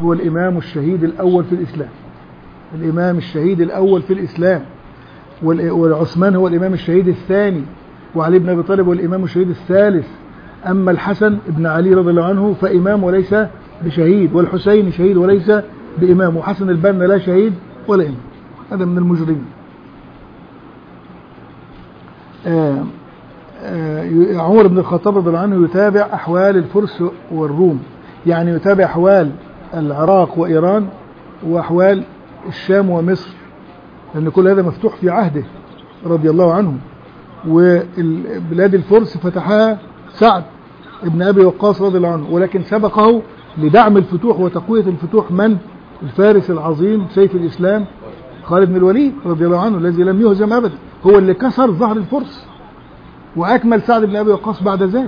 هو الإمام الشهيد الأول في الإسلام، الإمام الشهيد الأول في الإسلام، وعثمان هو الإمام الشهيد الثاني، وعلي بن أبي طالب هو الإمام الشهيد الثالث. أما الحسن ابن علي رضي الله عنه فإمام وليس بشهيد، والحسين شهيد وليس بإمام، وحسن البنا لا شهيد ولا إمام، هذا من المجرمين. عمر بن الخطاب رضي الله عنه يتابع أحوال الفرس والروم، يعني يتابع أحوال العراق وإيران وأحوال الشام ومصر، لأن كل هذا مفتوح في عهده رضي الله عنه. وبلاد الفرس فتحها سعد ابن أبي وقاص رضي الله عنه، ولكن سبقه لدعم الفتوح وتقوية الفتوح من؟ الفارس العظيم سيف الإسلام خالد بن الوليد رضي الله عنه، الذي لم يهزم أبدا، هو اللي كسر ظهر الفرس وأكمل سعد بن أبي وقاص بعد ذلك.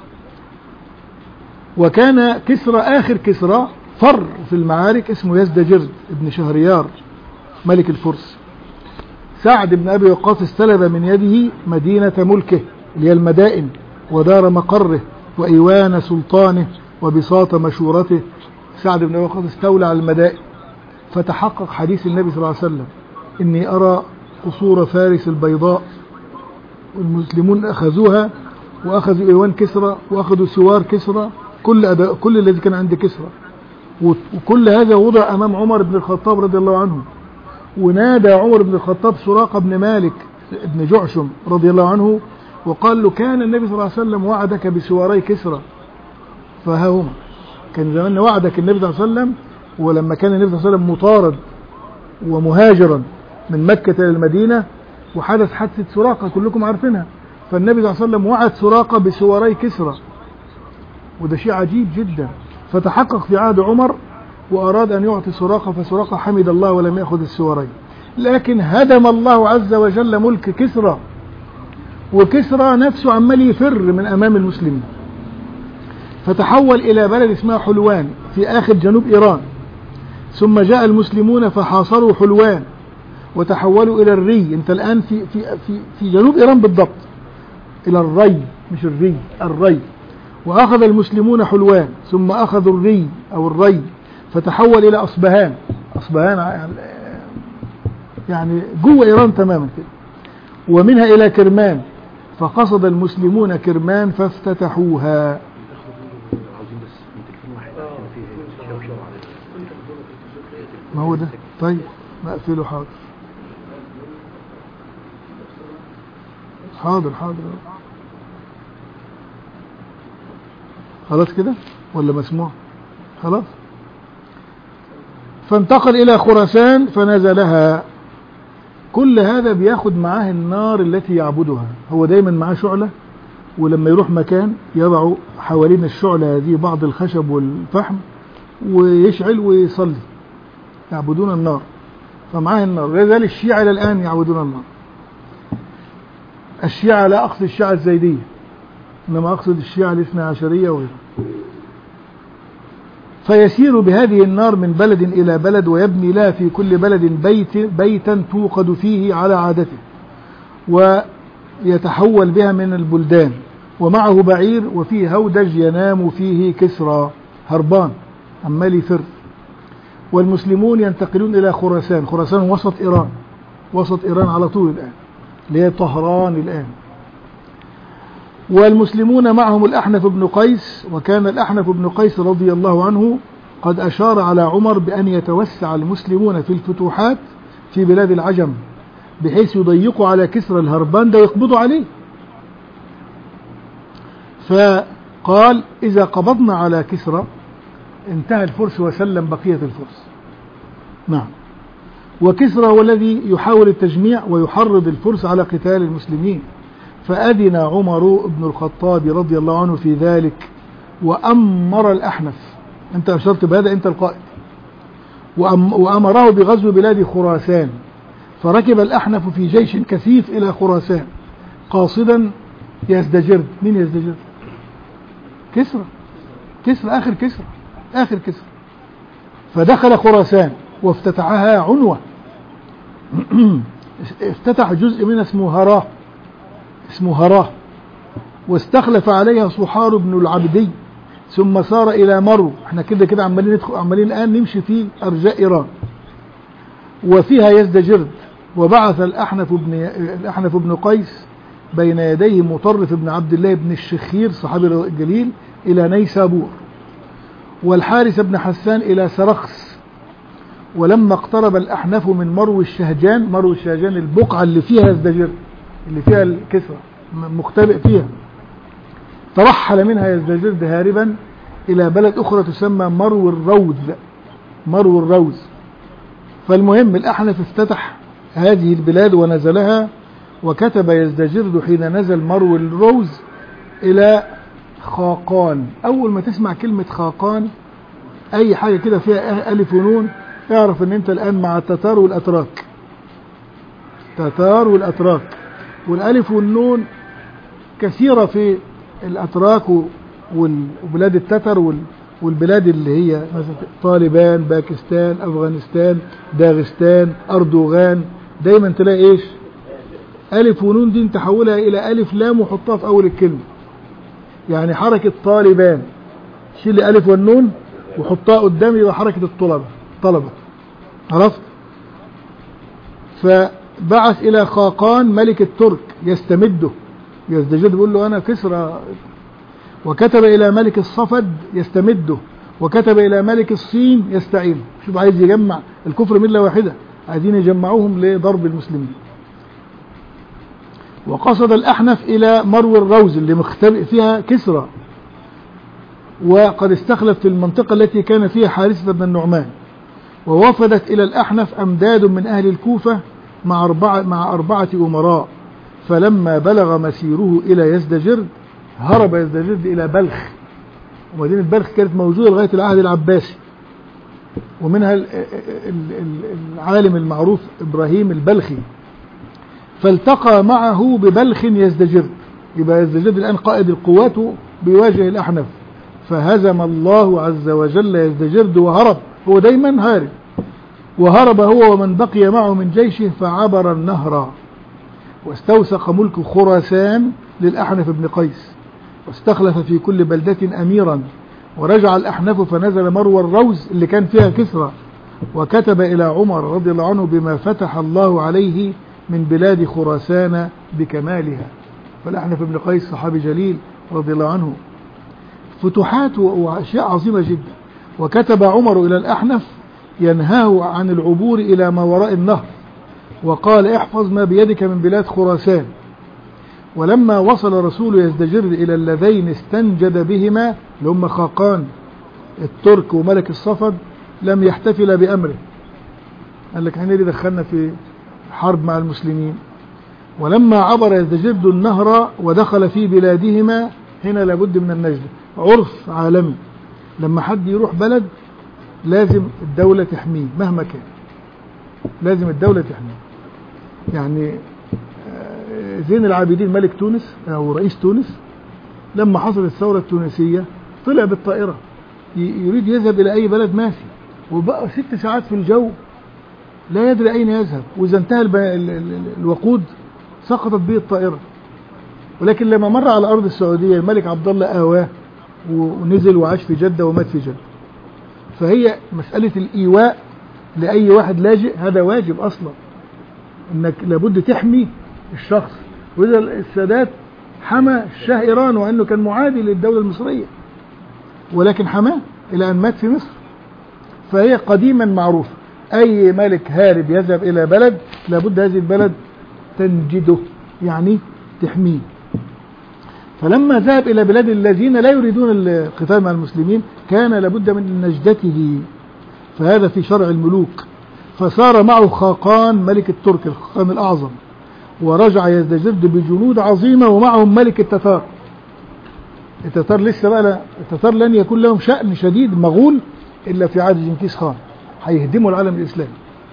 وكان كسرى آخر كسرى فر في المعارك اسمه يزدجرد ابن شهريار ملك الفرس. سعد بن أبي وقاص استلب من يده مدينة ملكه اللي هي المدائن، ودار مقره، وإيوان سلطانه، وبساط مشورته. سعد بن أبي وقاص استولى على المدائن، فتحقق حديث النبي صلى الله عليه وسلم: إني أرى قصور فارس البيضاء، والمسلمون أخذوها، وأخذوا إيوان كسرى، وأخذوا سوار كسرى، كل الذي كان عند كسرى. وكل هذا وضع أمام عمر بن الخطاب رضي الله عنه، ونادى عمر بن الخطاب سراقة بن مالك بن جعشم رضي الله عنه، وقال له: كان النبي صلى الله عليه وسلم وعدك بسواري كسرى، فها هما. كان زمان وعدك النبي صلى الله عليه وسلم، ولما كان النبي صلى الله عليه وسلم مطارد ومهاجرا من مكة إلى المدينة، وحدث حادثة سراقة كلكم عارفينها، فالنبي صلى الله عليه وسلم وعد سراقة بسواري كسرى، وده شيء عجيب جدا. فتحقق في عهد عمر وأراد أن يعطي سراقة، فسراقة حمد الله ولم يأخذ السوارين، لكن هدم الله عز وجل ملك كسرى، وكسرى نفسه عمال يفر من أمام المسلمين، فتحول إلى بلد اسمها حلوان في آخر جنوب إيران. ثم جاء المسلمون فحاصروا حلوان وتحولوا إلى الري. أنت الآن في جنوب إيران بالضبط، إلى الري، مش الري، الري. وأخذ المسلمون حلوان، ثم أخذوا الري أو الري، فتحول إلى أصبهان. أصبهان يعني جوه إيران تماما كده. ومنها إلى كرمان، فقصد المسلمون كرمان فافتتحوها. ما هو ده؟ طيب نقفله. حاضر حاضر حاضر. خلاص كده ولا مسموع؟ خلاص. فانتقل إلى خراسان فنزلها. كل هذا بياخد معاه النار التي يعبدها، هو دايما معاه شعلة، ولما يروح مكان يضع حوالين الشعلة هذه بعض الخشب والفحم ويشعل ويصلي، يعبدون النار، فمعاه النار. لذلك الشيعة إلى الآن يعبدون النار. الشيعة لا أقصد الشيعة الزيدية، إنما أقصد الشيعة الاثنى عشرية وغيرها. فيسير بهذه النار من بلد إلى بلد، ويبني لها في كل بلد بيتا توقد فيه على عادته، ويتحول بها من البلدان، ومعه بعير وفيه هودج ينام فيه كسرى هربان عمال يفر. والمسلمون ينتقلون إلى خراسان. خراسان وسط إيران، وسط إيران على طول الآن، اللي هي طهران الآن. والمسلمون معهم الأحنف بن قيس، وكان الأحنف بن قيس رضي الله عنه قد أشار على عمر بأن يتوسع المسلمون في الفتوحات في بلاد العجم، بحيث يضيقوا على كسرى الهربان ده ويقبضوا عليه. فقال: إذا قبضنا على كسرى انتهى الفرس وسلم بقية الفرس. نعم. وكسرى هو الذي يحاول التجميع ويحرض الفرس على قتال المسلمين. فأذن عمر بن الخطاب رضي الله عنه في ذلك، وأمر الأحنف. أنت أشرت بهذا، أنت القائد. وأمره بغزو بلاد خراسان، فركب الأحنف في جيش كثيف إلى خراسان قاصدا يزدجرد. مين يزدجرد؟ كسرى. كسرى آخر كسرى، آخر كسرى. فدخل خراسان وافتتحها عنوة. افتتح جزء منها اسمه هراه، واستخلف عليها صحار بن العبدي، ثم سار إلى مرو. احنا كده كده عمالين الآن نمشي في أرجاء إيران، وفيها يزدجرد. وبعث الأحنف بن قيس بين يديه مطرف بن عبد الله بن الشخير صحابي الجليل إلى نيسابور، والحارث بن حسان إلى سرخس. ولما اقترب الأحنف من مرو الشهجان البقعة اللي فيها يزدجرد، اللي فيها الكسرى مختبئ فيها، ترحل منها يزدجرد هاربا إلى بلد أخرى تسمى مرو الروز. فالمهم الأحنف افتتح هذه البلاد ونزلها، وكتب يزدجرد حين نزل مرو الروز إلى خاقان. أول ما تسمع كلمة خاقان أي حاجة كده فيها ألف ونون اعرف أن أنت الآن مع التتار والأتراك. والألف والنون كثيرة في الأتراك وبلاد التتر والبلاد اللي هي مثلا طالبان، باكستان، أفغانستان، داغستان، أردوغان. دايما تلاقي إيش؟ ألف ونون دي تحولها إلى ألف لام وحطها في أول الكلمة. يعني حركة طالبان شيل ألف والنون وحطها قدامي يبقى حركة طلبة. عرفت؟ فبعث إلى خاقان ملك الترك يستمده. يزدجرد بيقول له أنا كسرى. وكتب إلى ملك الصفد يستمده، وكتب إلى ملك الصين يستعينه. شوف عايز يجمع الكفر ملة واحدة، عايزين يجمعوهم لضرب المسلمين. وقصد الأحنف إلى مرو الروز اللي مختبئ فيها كسرى، وقد استخلف في المنطقة التي كان فيها حارثة بن النعمان. ووفدت إلى الأحنف أمداد من أهل الكوفة مع أربعة أمراء. فلما بلغ مسيره إلى يزدجرد هرب يزدجرد إلى بلخ، ومدينة بلخ كانت موجودة لغاية العهد العباسي، ومنها العالم المعروف إبراهيم البلخي. فالتقى معه ببلخ يزدجرد. يبقى يزدجرد الآن قائد القوات بيواجه الأحنف، فهزم الله عز وجل يزدجرد وهرب. هو دايما هارب، وهرب هو ومن بقي معه من جيشه فعبر النهر. واستوثق ملك خراسان للأحنف بن قيس، واستخلف في كل بلدة أميرا. ورجع الأحنف فنزل مرو الروز اللي كان فيها كسرى، وكتب إلى عمر رضي الله عنه بما فتح الله عليه من بلاد خراسان بكمالها. فالأحنف بن قيس صحابي جليل رضي الله عنه، فتوحات وأشياء عظيمة جدا. وكتب عمر إلى الأحنف ينهاه عن العبور إلى ما وراء النهر، وقال احفظ ما بيدك من بلاد خراسان. ولما وصل رسول يزدجرد إلى اللذين استنجد بهما اللي هم خاقان الترك وملك الصفد لم يحتفل بأمره. قال لك احنا اللي دخلنا في حرب مع المسلمين. ولما عبر يزدجرد النهر ودخل في بلادهما هنا لابد من النجدة. عرف عالمي لما حد يروح بلد لازم الدولة تحميه مهما كان، لازم الدولة تحميه. يعني زين العابدين ملك تونس أو رئيس تونس لما حصلت الثورة التونسية طلع بالطائرة يريد يذهب إلى أي بلد ما في، وبقى 6 ساعات في الجو لا يدري أين يذهب، وإذا انتهى الوقود سقطت به الطائرة. ولكن لما مر على أرض السعودية الملك عبد الله آواه ونزل وعاش في جدة ومات في جدة. فهي مسألة الإيواء لأي واحد لاجئ هذا واجب أصلا، إنك لابد تحمي الشخص. وإذا السادات حمى الشاه إيران وأنه كان معادي للدولة المصرية، ولكن حماه إلى أن مات في مصر. فهي قديما معروفة، أي ملك هارب يذهب إلى بلد لابد هذه البلد تنجده، يعني تحميه. فلما ذهب إلى بلاد الذين لا يريدون القتال مع المسلمين كان لابد من نجدته، فهذا في شرع الملوك. فصار معه خاقان ملك الترك الخاقان الأعظم، ورجع يزدجرد بجنود عظيمة ومعهم ملك التتار. التتار لسه بقى التتار لن يكون لهم شأن شديد مغول إلا في عهد جنكيز خان، هيهدموا العالم الإسلامي.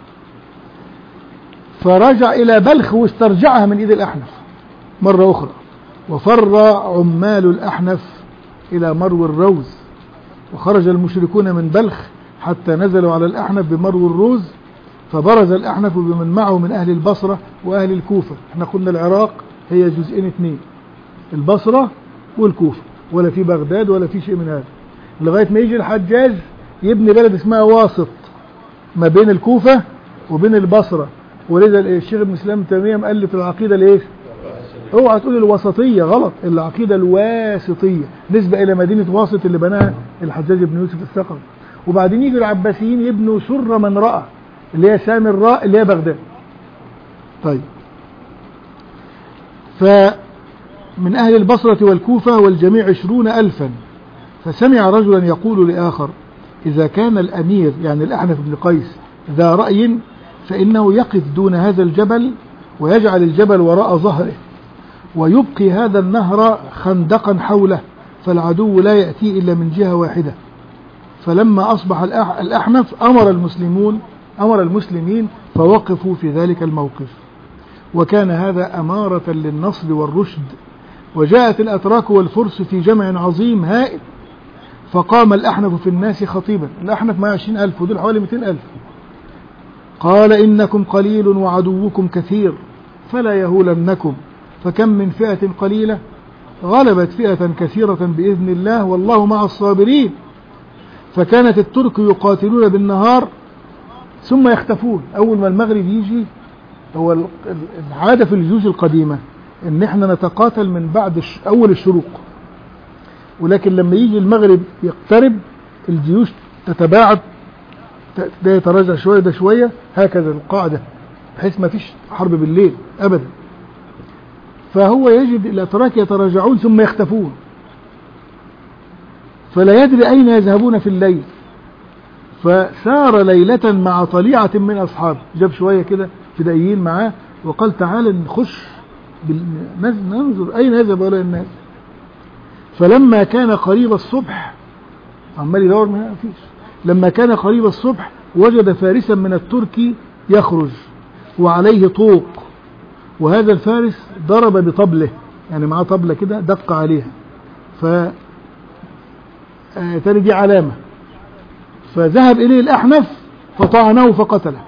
فرجع إلى بلخ واسترجعها من إيد الأحنف مرة أخرى. وفر عمال الأحنف إلى مرو الروز، وخرج المشركون من بلخ حتى نزلوا على الأحنف بمرو الروز. فبرز الأحنف بمن معه من أهل البصرة وأهل الكوفة. احنا قلنا العراق هي جزئين 2، البصرة والكوفة، ولا في بغداد ولا في شيء من هذا. لغاية ما يجي الحجاج يبني بلد اسمها واسط ما بين الكوفة وبين البصرة. ولذا الشيخ ابن سلام تيمية مؤلف العقيدة الايه؟ اوعى تقول الوسطية، غلط، العقيدة الواسطية نسبة الى مدينة واسط اللي بناها الحجاج بن يوسف الثقفي. وبعدين يجي العباسيين يبنوا سر من رأى اللي هي سامراء اللي هي بغداد. طيب، فمن أهل البصرة والكوفة والجميع 20,000. فسمع رجلا يقول لآخر: إذا كان الأمير يعني الأحنف بن قيس ذا رأي فإنه يقف دون هذا الجبل ويجعل الجبل وراء ظهره ويبقي هذا النهر خندقا حوله فالعدو لا يأتي إلا من جهة واحدة. فلما أصبح الأحنف أمر المسلمين فوقفوا في ذلك الموقف، وكان هذا أمارة للنصر والرشد. وجاءت الأتراك والفرس في جمع عظيم هائل، فقام الأحنف في الناس خطيبا. الأحنف مع 20,000 ودول حوالي 200,000. قال: إنكم قليل وعدوكم كثير فلا يهولنكم، فكم من فئة قليلة غلبت فئة كثيرة بإذن الله والله مع الصابرين. فكانت الترك يقاتلون بالنهار ثم يختفون. أول ما المغرب يجي، هو العادة في الجيوش القديمة إن احنا نتقاتل من بعد أول الشروق، ولكن لما يجي المغرب يقترب الجيوش تتباعد، ده يتراجع شوية ده شوية، هكذا القاعدة، بحيث ما فيش حرب بالليل أبدا. فهو يجد الأتراك يتراجعون ثم يختفون، فلا يدري أين يذهبون في الليل. فسار ليلة مع طليعة من أصحابه، جاب شوية كده فدائيين معاه وقال: تعال نخش ننظر أين يذهب هؤلاء الناس. فلما كان قريب الصبح، عمال يدور ما فيش، لما كان قريب الصبح وجد فارسا من الترك يخرج وعليه طوق، وهذا الفارس ضرب بطبله، يعني معاه طبلة كده دق عليها، تاني دي علامة. فذهب إليه الأحنف فطعنه فقتله،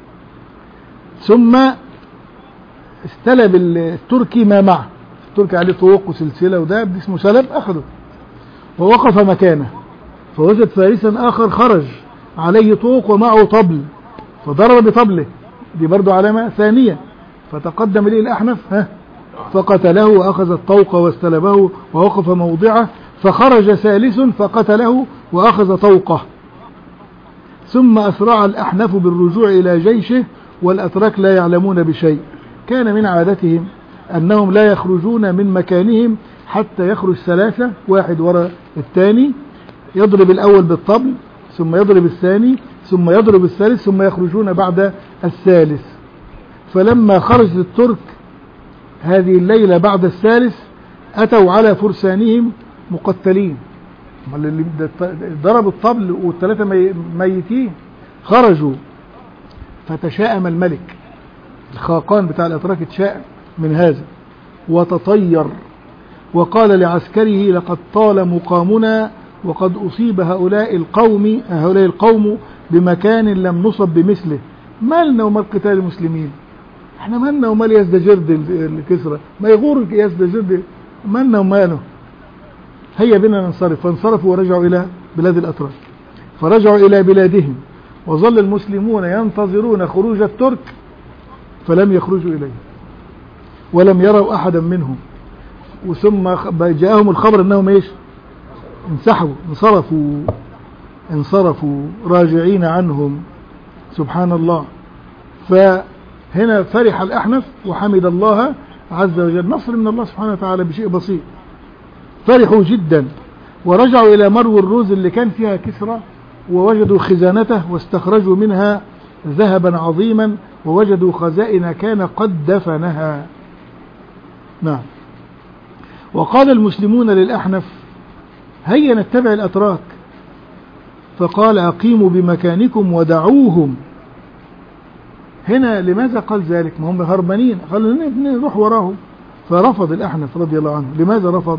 ثم استلب التركي ما معه. التركي عليه طوق وسلسلة وده اسمه سلب، أخذه ووقف مكانه، فوجد فارسا آخر خرج عليه طوق ومعه طبل فضرب بطبله، دي برضو علامة ثانية. فتقدم إليه الأحنف فقتله وأخذ الطوق واستلبه ووقف موضعه، فخرج ثالث فقتله وأخذ طوقه. ثم أسرع الأحنف بالرجوع إلى جيشه والأتراك لا يعلمون بشيء. كان من عادتهم أنهم لا يخرجون من مكانهم حتى يخرج ثلاثة، واحد وراء الثاني، يضرب الأول بالطبل ثم يضرب الثاني ثم يضرب الثالث ثم يخرجون بعد الثالث. فلما خرجت الترك هذه الليلة بعد الثالث أتوا على فرسانهم مقتلين، اللي ضربوا الطبل والثلاثة ميتين. خرجوا فتشاءم الملك، الخاقان بتاع الأتراك اتشاءم من هذا وتطير، وقال لعسكره: لقد طال مقامنا وقد أصيب هؤلاء القوم بمكان لم نصب بمثله، مالنا ومال قتال المسلمين، احنا مالنا ومال يزدجرد الكسرى، ما يغور يزدجرد، مالنا وماله، هيا بنا ننصرف. فانصرفوا ورجعوا إلى بلاد الأتراك، فرجعوا إلى بلادهم، وظل المسلمون ينتظرون خروج الترك فلم يخرجوا إليه ولم يروا أحدا منهم. وثم جاءهم الخبر أنهم انصرفوا راجعين عنهم. سبحان الله. فهنا فرح الأحنف وحمد الله عز وجل، نصر من الله سبحانه وتعالى بشيء بسيط. فرحوا جدا ورجعوا إلى مرو الروز اللي كان فيها كسرى، ووجدوا خزانته واستخرجوا منها ذهبا عظيما، ووجدوا خزائن كان قد دفنها. نعم. وقال المسلمون للأحنف: هيا نتبع الأتراك. فقال: أقيموا بمكانكم ودعوهم. هنا لماذا قال ذلك؟ ما هم هربانين، قالوا نروح وراهم. فرفض الأحنف رضي الله عنه. لماذا رفض؟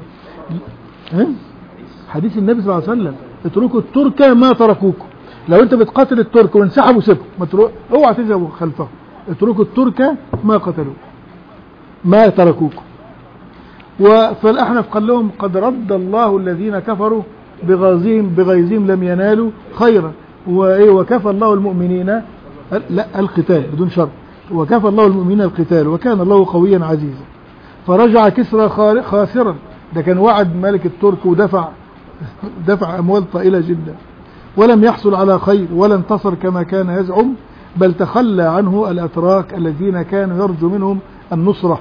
حديث النبي صلى الله عليه وسلم: اتركوا الترك ما تركوكم. لو انت بتقاتل الترك وانسحبوا سيبهم، ما تروح، اوعى تذهبوا خلفهم. اتركوا الترك ما قتلوا ما تركوكم. فالأحنف قال لهم: قد رد الله الذين كفروا بغيظهم لم ينالوا خيرا. وكفى الله المؤمنين لا القتال بدون شرط، وكفى الله المؤمنين القتال وكان الله قويا عزيزا. فرجع كسرى خاسرا، ده كان وعد ملك الترك ودفع أموال طائلة جدا، ولم يحصل على خير ولا انتصر كما كان يزعم، بل تخلى عنه الأتراك الذين كانوا يرجو منهم النصرة.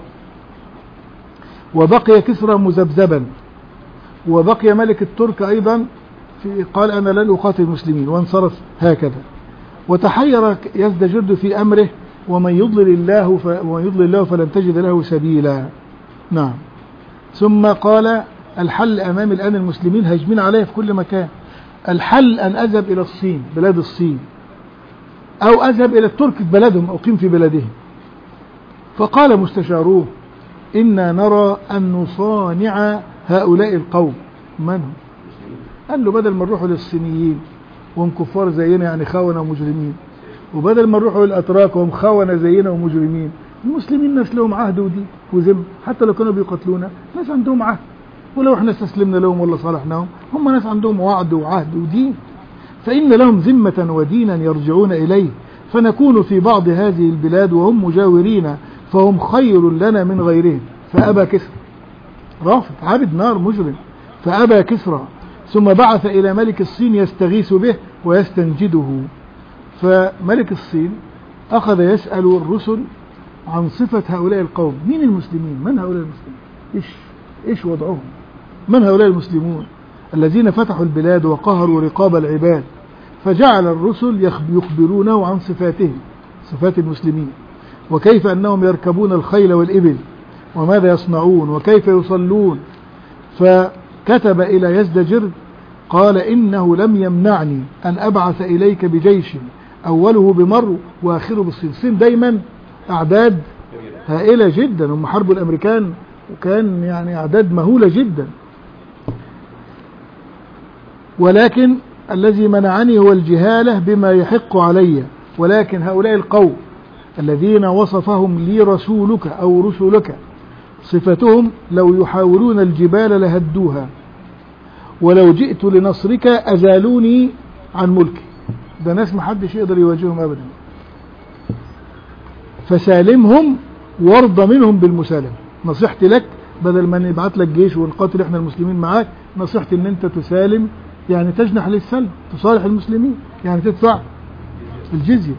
وبقي كسرى مذبذبا، وبقي ملك الترك أيضا قال أنا لن أقاتل المسلمين وانصرف هكذا. وتحير يزدجرد في أمره، ومن يضلل الله فلن تجد له سبيلا. نعم. ثم قال الحل أمام الآن المسلمين هاجمين عليه في كل مكان، الحل أن أذهب إلى الصين بلاد الصين، أو أذهب إلى الترك في بلدهم أقيم في بلدهم. فقال مستشاروه إنا نرى أن نصانع هؤلاء القوم. من هم؟ قال له بدل ما نروحوا للصينيين وهم كفار زينا يعني خونة ومجرمين، وبدل ما نروحوا للأتراك وهم خونة زينا ومجرمين، المسلمين ناس لهم عهد ودين وذم، حتى لو كانوا بيقتلونا ناس عندهم عهد، ولو احنا استسلمنا لهم ولا صالحناهم هم ناس عندهم وعد وعهد ودين، فإن لهم ذمة ودينا يرجعون إليه، فنكون في بعض هذه البلاد وهم مجاورين فهم خير لنا من غيرهم. فأبى كسرى، رافض عابد نار مجرم، فأبى كسرى. ثم بعث إلى ملك الصين يستغيث به ويستنجده. فملك الصين أخذ يسأل الرسل عن صفة هؤلاء القوم، مين المسلمين؟ من هؤلاء المسلمين؟ إيش وضعهم؟ من هؤلاء المسلمون الذين فتحوا البلاد وقهروا رقاب العباد؟ فجعل الرسل يخبرونه عن صفاتهم، صفات المسلمين، وكيف أنهم يركبون الخيل والإبل، وماذا يصنعون، وكيف يصلون. فكتب إلى يزدجرد قال إنه لم يمنعني أن أبعث إليك بجيش أوله بمرو وآخره بالصين. الصين دايما أعداد هائلة جدا، هم حربوا الأمريكان وكان يعني أعداد مهولة جدا، ولكن الذي منعني هو الجهالة بما يحق علي. ولكن هؤلاء القوم الذين وصفهم لي رسولك أو رسلك صفتهم لو يحاولون الجبال لهدوها، ولو جئت لنصرك أزالوني عن ملكي. ده ناس محدش يقدر يواجههم أبدا، فسالمهم وارضى منهم بالمسالمة. نصيحتي لك بدل ما نبعت لك جيش ونقاتل احنا المسلمين معاك، نصيحتي ان انت تسالم، يعني تجنح للسلم، تصالح المسلمين، يعني تدفع الجزية.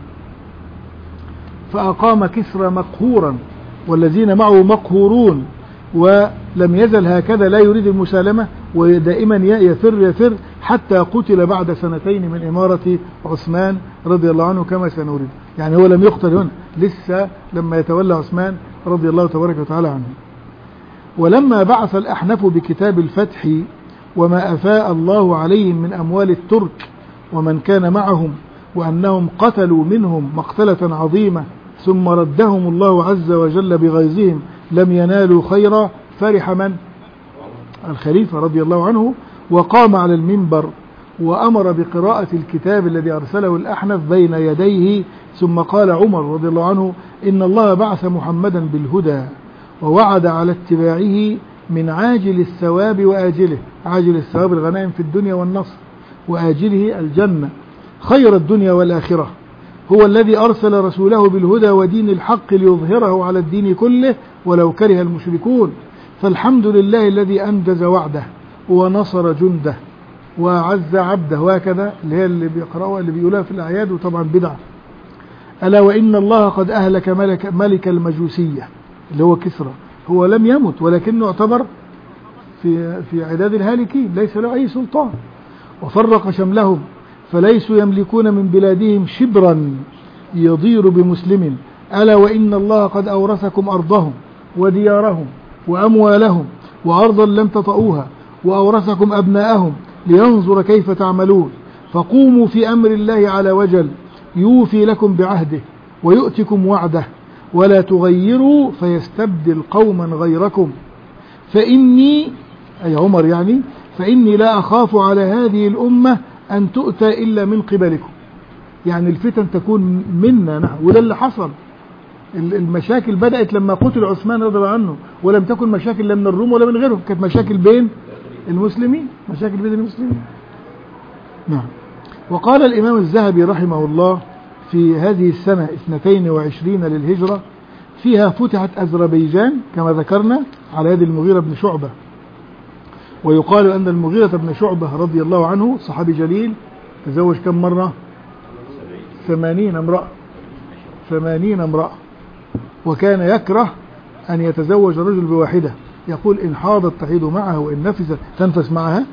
فأقام كسرى مقهورا والذين معه مقهورون، ولم يزل هكذا لا يريد المسالمة، ودائما يفر حتى قتل بعد 2 من إمارة عثمان رضي الله عنه كما سنريد. يعني هو لم يقتل هنا، لسه لما يتولى عثمان رضي الله تبارك وتعالى عنه. ولما بعث الأحنف بكتاب الفتح وما أفاء الله عليهم من أموال الترك ومن كان معهم، وأنهم قتلوا منهم مقتلة عظيمة ثم ردهم الله عز وجل بغيظهم لم ينالوا خيرا، فرح من؟ الخليفة رضي الله عنه، وقام على المنبر وأمر بقراءة الكتاب الذي أرسله الأحنف بين يديه. ثم قال عمر رضي الله عنه إن الله بعث محمدا بالهدى ووعد على اتباعه من عاجل الثواب وآجله. عاجل الثواب الغنائم في الدنيا والنصر، وآجله الجنة خير الدنيا والآخرة. هو الذي أرسل رسوله بالهدى ودين الحق ليظهره على الدين كله ولو كره المشركون. فالحمد لله الذي أنجز وعده ونصر جنده وأعز عبده. وهكذا اللي هي اللي بيقرأوها اللي بيقولها في الأعياد، وطبعا بدعة. ألا وإن الله قد أهلك ملك المجوسية اللي هو كسرى، هو لم يمت ولكنه اعتبر في عداد الهالكين، ليس له أي سلطان، وفرق شملهم فليسوا يملكون من بلادهم شبرا يضير بمسلم. ألا وإن الله قد أورثكم أرضهم وديارهم وأموالهم وأرضا لم تطئوها، وأورثكم أبناءهم لينظر كيف تعملون. فقوموا في أمر الله على وجل يوفي لكم بعهده ويؤتكم وعده، ولا تغيروا فيستبدل قوما غيركم. فإني أي عمر يعني فإني لا أخاف على هذه الأمة أن تؤتى إلا من قبلكم. يعني الفتن تكون منا نحن، وده اللي حصل. المشاكل بدأت لما قتل عثمان رضي الله عنه، ولم تكن مشاكل لا من الروم ولا من غيرهم، كانت مشاكل بين المسلمين، مشاكل بين المسلمين. نعم. وقال الإمام الذهبي رحمه الله في هذه السنة 22 للهجرة فيها فتحت أذربيجان كما ذكرنا على يد المغيرة بن شعبة. ويقال أن المغيرة بن شعبة رضي الله عنه صحابي جليل تزوج كم مرة؟ 80 امرأة. 80 امرأة. وكان يكره أن يتزوج رجل بواحدة، يقول إن حاضت تحيض معها وإن نفست تنفس معها.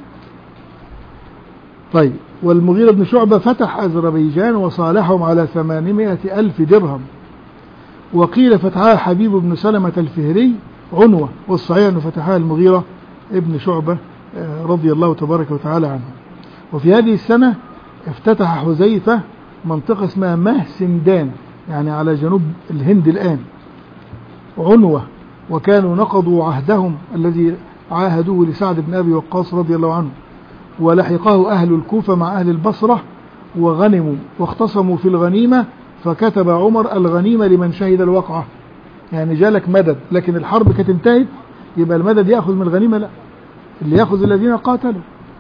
طيب، والمغيرة بن شعبة فتح أذربيجان وصالحهم على 800,000 درهم. وقيل فتحها حبيب بن سلمة الفهري عنوة، والصحيح أنه فتحها المغيرة ابن شعبة رضي الله تبارك وتعالى عنه. وفي هذه السنة افتتح حذيفة منطقة اسمها مهسندان، يعني على جنوب الهند الآن، عنوة. وكانوا نقضوا عهدهم الذي عاهدوه لسعد بن أبي وقاص رضي الله عنه، ولحقه أهل الكوفة مع أهل البصرة وغنموا واختصموا في الغنيمة، فكتب عمر الغنيمة لمن شهد الوقعة، يعني جالك مدد لكن الحرب كانت انتهت، يبقى المدد يأخذ من الغنيمة؟ لا، اللي يأخذ الذين قاتلوا.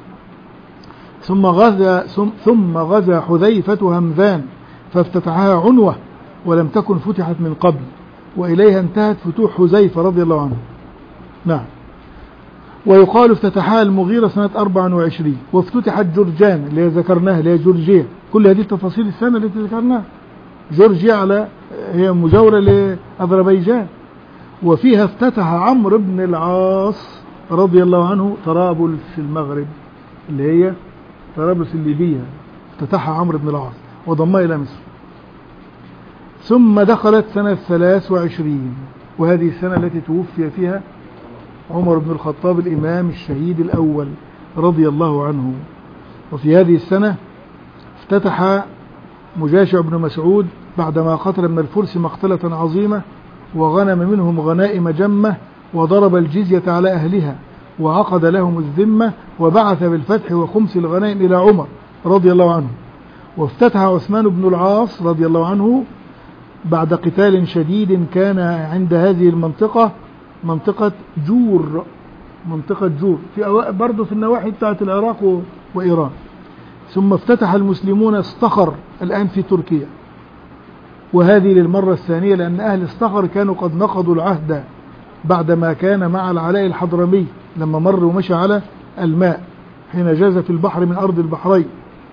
ثم غزا حذيفة همذان فافتتحها عنوة ولم تكن فتحت من قبل، وإليها انتهت فتوح حذيفة رضي الله عنه. نعم. ويقال افتتحها المغيرة سنة 24. وافتتحت جرجان اللي ذكرناها اللي هي جورجيا. كل هذه التفاصيل السنة التي ذكرناها. جورجيا هي مجاورة لأذربيجان. وفيها افتتح عمرو بن العاص رضي الله عنه طرابلس في المغرب اللي هي طرابلس الليبية، افتتحها عمرو بن العاص وضمها إلى مصر. ثم دخلت سنة 23، وهذه السنة التي توفي فيها عمر بن الخطاب الإمام الشهيد الأول رضي الله عنه. وفي هذه السنة افتتح مجاشع بن مسعود بعدما قتل من الفرس مقتلة عظيمة وغنم منهم غنائم جمة، وضرب الجزية على أهلها وعقد لهم الذمة، وبعث بالفتح وخمس الغنائم إلى عمر رضي الله عنه. وافتتح عثمان بن العاص رضي الله عنه بعد قتال شديد كان عند هذه المنطقة، منطقة جور، في برضه في النواحي بتاعت العراق وإيران. ثم افتتح المسلمون اسطخر الآن في تركيا، وهذه للمرة الثانية، لأن أهل اسطخر كانوا قد نقضوا العهد بعدما كان مع العلاء الحضرمي لما مر ومشى على الماء حين جاز في البحر من أرض البحرين.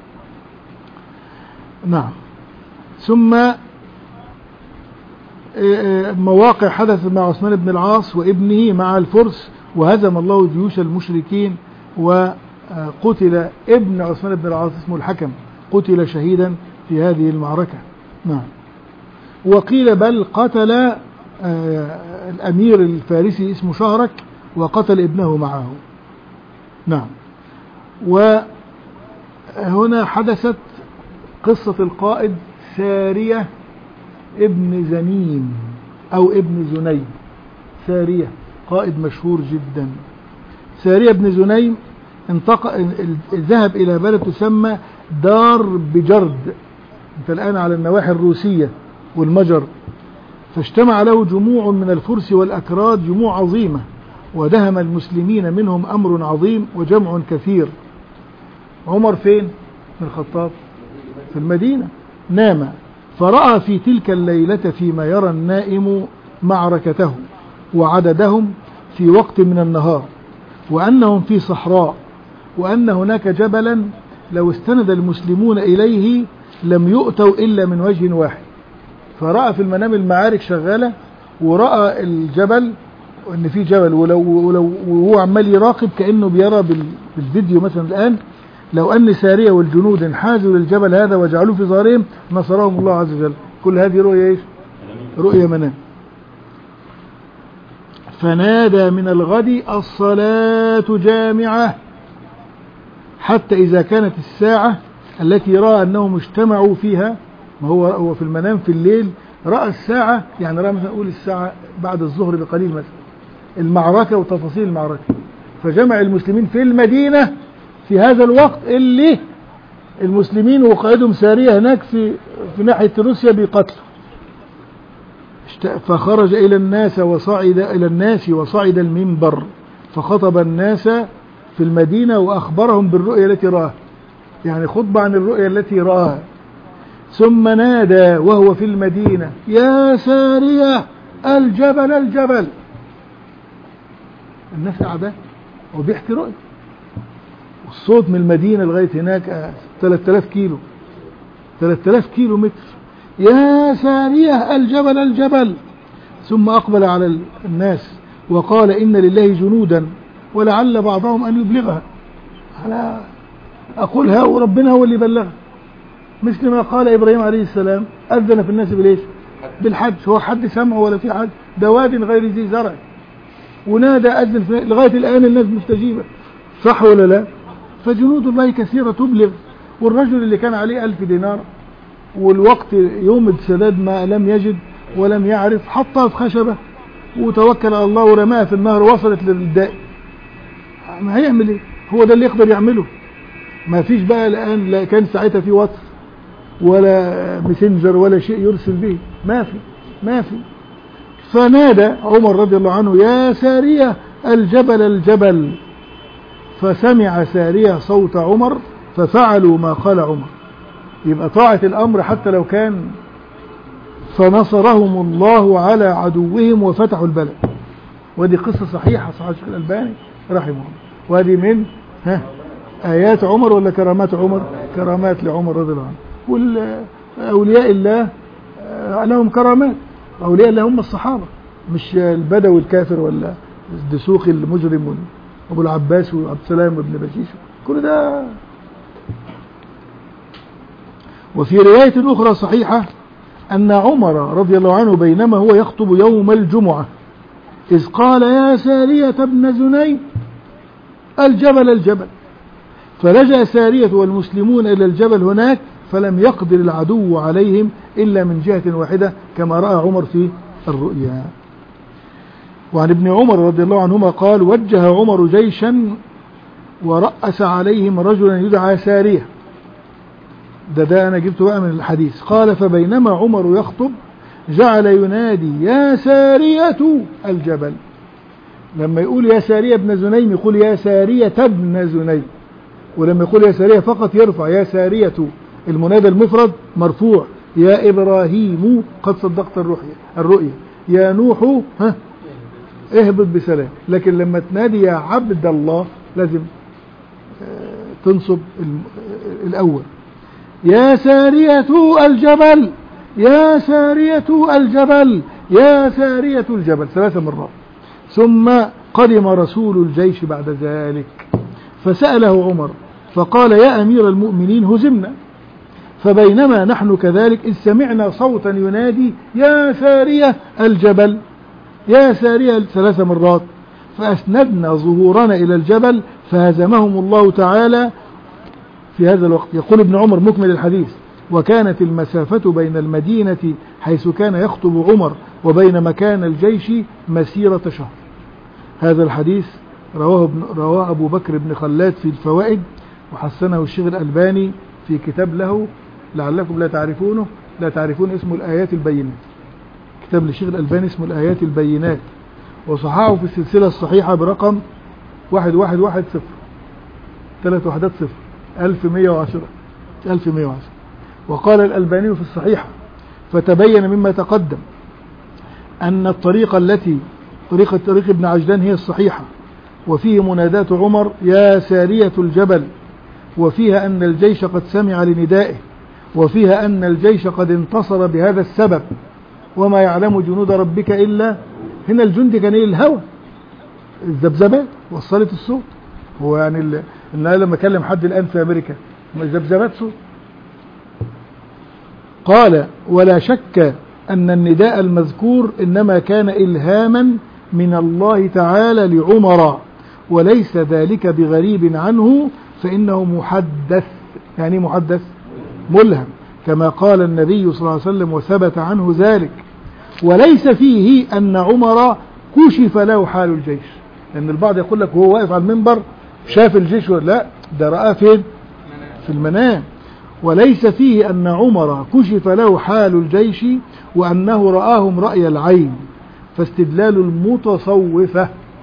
نعم. ثم مواقع حدث مع عثمان بن العاص وابنه مع الفرس، وهزم الله جيوش المشركين، وقتل ابن عثمان بن العاص اسمه الحكم، قتل شهيدا في هذه المعركة. نعم. وقيل بل قتل الأمير الفارسي اسمه شهرك وقتل ابنه معه. نعم. وهنا حدثت قصة القائد سارية ابن زنيم أو ابن زنيم. سارية قائد مشهور جدا. سارية ابن زنيم ذهب إلى بلد تسمى دار بجرد، انت الآن على النواحي الروسية والمجر، فاجتمع له جموع من الفرس والأكراد، جموع عظيمة، ودهم المسلمين منهم أمر عظيم وجمع كثير. عمر فين؟ بن الخطاب في المدينة، نام فرأى في تلك الليلة فيما يرى النائم معركته وعددهم في وقت من النهار، وأنهم في صحراء، وأن هناك جبلا لو استند المسلمون إليه لم يؤتوا إلا من وجه واحد. فرأى في المنام المعارك شغالة، ورأى الجبل وأن في جبل، ولو وهو عمال يراقب كأنه بيرى بالفيديو مثلا الآن، لو أن سارية والجنود انحازوا للجبل هذا وجعلوه في ظهرهم نصرهم الله عز وجل. كل هذه رؤية ايش؟ رؤية منام. فنادى من الغد الصلاة جامعة، حتى إذا كانت الساعة التي رأى أنهم اجتمعوا فيها، ما هو في المنام في الليل رأى الساعة، يعني رأى مثلا نقول الساعة بعد الظهر بقليل مثلا، المعركة وتفاصيل المعركة، فجمع المسلمين في المدينة في هذا الوقت اللي المسلمين وقائدهم سارية هناك في ناحية روسيا بيقتلوا. فخرج إلى الناس وصعد المنبر فخطب الناس في المدينة وأخبرهم بالرؤية التي رآها. يعني خطبة عن الرؤيا التي رآها. ثم نادى وهو في المدينة: يا سارية الجبل الجبل. الناس قاعدة وبيحكي رؤيا، والصوت من المدينة لغاية هناك 3000 كيلو، 3000 كيلو متر. يا سارية الجبل الجبل. ثم أقبل على الناس وقال: إن لله جنودا ولعل بعضهم أن يبلغها. أنا أقولها وربنا هو اللي بلغها، مثل ما قال إبراهيم عليه السلام: أذن في الناس بالإيش؟ بالحج. هو حد سمعه ولا في حد؟ ده واد غير ذي زرع، ونادى أذن في لغاية الآن الناس مستجيبة، صح ولا لا؟ فجنود الله كثيرة تبلغ. والرجل اللي كان عليه 1000 دينار والوقت يوم السداد ما لم يجد ولم يعرف، حطها في خشبة وتوكل على الله ورماها في النهر، وصلت للداء. ما هيعمل ايه؟ هو ده اللي يقدر يعمله. ما فيش بقى الآن، لا كان ساعتها في واتس ولا ماسنجر ولا شيء يرسل به، ما في. فنادى عمر رضي الله عنه: يا سارية الجبل الجبل. فسمع سارية صوت عمر ففعلوا ما قال عمر. يبقى طاعة الأمر حتى لو كان. فنصرهم الله على عدوهم وفتحوا البلد. ودي قصة صحيحة، صحيح الشيخ الألباني رحمه الله. وهذه من آيات عمر ولا كرامات عمر؟ كرامات لعمر رضي الله عنه. والأولياء الله لهم كرامات. أولياء الله هم الصحابة، مش البدوي الكافر ولا الدسوقي المجرم أبو العباس وعبد السلام وابن بشيش، كل ده. وفي رواية أخرى صحيحة أن عمر رضي الله عنه بينما هو يخطب يوم الجمعة إذ قال: يا سارية ابن زنيم الجبل الجبل. فلجأ سارية والمسلمون إلى الجبل هناك، فلم يقدر العدو عليهم إلا من جهة واحدة كما رأى عمر في الرؤيا. وعن ابن عمر رضي الله عنهما قال: وجه عمر جيشا ورأس عليهم رجلا يدعى سارية. ده أنا جبته بقى من الحديث. قال: فبينما عمر يخطب جعل ينادي: يا سارية الجبل. لما يقول يا سارية ابن زنيم يقول يا سارية ابن زنيم، ولما يقول يا سارية فقط يرفع يا سارية. المنادى المفرد مرفوع: يا إبراهيم قد صدقت الرؤيا، يا نوح اهبط بسلام. لكن لما تنادي يا عبد الله لازم تنصب الأول: يا سارية الجبل، يا سارية الجبل، يا سارية الجبل 3 مرات. ثم قدم رسول الجيش بعد ذلك فسأله عمر فقال: يا أمير المؤمنين هزمنا. فبينما نحن كذلك إذ سمعنا صوتا ينادي: يا سارية الجبل، يا سارية 3 مرات. فأسندنا ظهورنا إلى الجبل فهزمهم الله تعالى في هذا الوقت. يقول ابن عمر مكمل الحديث: وكانت المسافة بين المدينة حيث كان يخطب عمر وبين مكان الجيش مسيرة شهر. هذا الحديث رواه أبو بكر بن خلاد في الفوائد، وحسنه الشيخ الألباني في كتاب له لعلكم لا تعرفون اسمه الآيات البينات. كتاب للشيخ الألباني اسمه الآيات البينات، وصححه في السلسلة الصحيحة برقم 1110 3 وحدات 0 1110. وقال الألباني في الصحيحة: فتبين مما تقدم أن الطريقة التي طريق ابن عجلان هي الصحيحة، وفيه منادات عمر: يا سارية الجبل، وفيها أن الجيش قد سمع لندائه، وفيها أن الجيش قد انتصر بهذا السبب، وما يعلم جنود ربك إلا. هنا الجند كان إيه؟ الهوى، الذبذبات وصلت الصوت. هو يعني إن أنا لما أكلم حد الآن في أمريكا ذبذبات صوت. قال: ولا شك أن النداء المذكور إنما كان إلهاما من الله تعالى لعمر، وليس ذلك بغريب عنه، فإنه محدث. يعني محدث ملهم، كما قال النبي صلى الله عليه وسلم وثبت عنه ذلك. وليس فيه أن عمر كشف له حال الجيش، لأن البعض يقول لك وهو واقف على المنبر شاف الجيش، لا، ده رأى فين؟ في المنام. وليس فيه أن عمر كشف له حال الجيش وأنه رآهم رأي العين، فاستدلال المتصوفة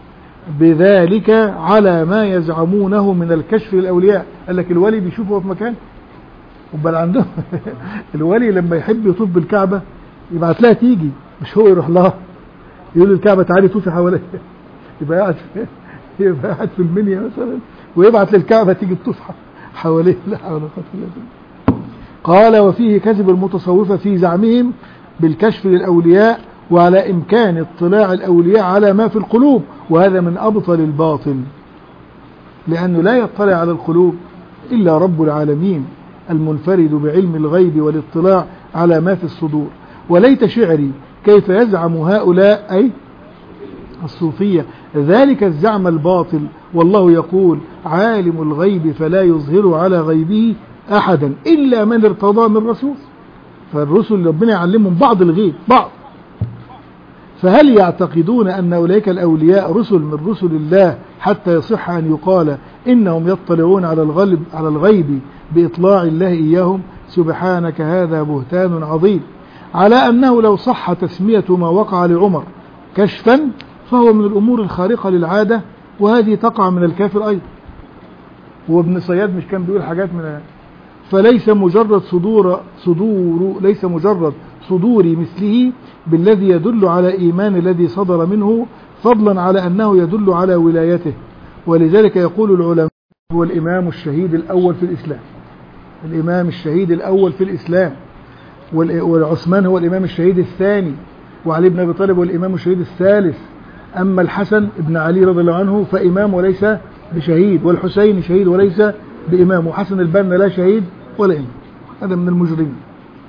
بذلك على ما يزعمونه من الكشف للأولياء. قال لك الولي بيشوفه في مكان، وبل عندهم الولي لما يحب يطوف بالكعبة يبعت لها تيجي، مش هو يروح لها يقول للكعبة تعالي طوفي حواليها. يبقى قاعد في المنيا مثلا ويبعت للكعبة تيجي تطوف حواليه. لا حول ولا قوة الا بالله. قال وفيه كذب المتصوفة في زعمهم بالكشف للأولياء وعلى إمكان اطلاع الأولياء على ما في القلوب، وهذا من أبطل الباطل، لأنه لا يطلع على القلوب إلا رب العالمين المنفرد بعلم الغيب والاطلاع على ما في الصدور. وليت شعري كيف يزعم هؤلاء أي الصوفية ذلك الزعم الباطل، والله يقول عالم الغيب فلا يظهر على غيبه أحدا إلا من ارتضى من رسول. فالرسل ربنا يعلمهم بعض الغيب بعض. فهل يعتقدون أن أولئك الأولياء رسل من رسل الله حتى يصح أن يقال إنهم يطلعون على الغيب بإطلاع الله إياهم؟ سبحانك هذا بهتان عظيم. على أنه لو صح تسمية ما وقع لعمر كشفا فهو من الأمور الخارقة للعادة، وهذه تقع من الكافر أيضا. وابن صياد مش كان بيقول حاجات من فليس مجرد ليس مجرد صدور مثله بالذي يدل على إيمان الذي صدر منه، فضلا على أنه يدل على ولايته. ولذلك يقول العلماء هو الإمام الشهيد الأول في الإسلام، الإمام الشهيد الأول في الإسلام، والعثمان هو الإمام الشهيد الثاني، وعلي بن أبي طالب هو الإمام الشهيد الثالث. أما الحسن ابن علي رضي الله عنه فإمام وليس بشهيد، والحسين شهيد وليس بإمام، وحسن البنا لا شهيد ولا إمام. هذا من المجرمين.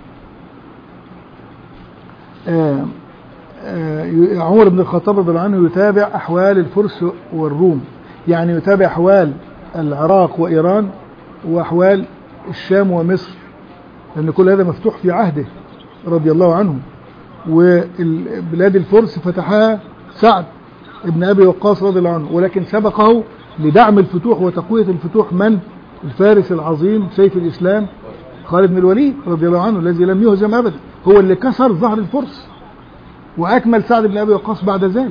عمر بن الخطاب رضي الله عنه يتابع أحوال الفرس والروم، يعني يتابع أحوال العراق وإيران وأحوال الشام ومصر، لأن كل هذا مفتوح في عهده رضي الله عنه. وبلاد الفرس فتحها سعد ابن أبي وقاص رضي الله عنه، ولكن سبقه لدعم الفتوح وتقوية الفتوح من؟ الفارس العظيم سيف الإسلام خالد بن الوليد رضي الله عنه الذي لم يهزم أبدا، هو اللي كسر ظهر الفرس وأكمل سعد بن أبي وقاص بعد ذلك.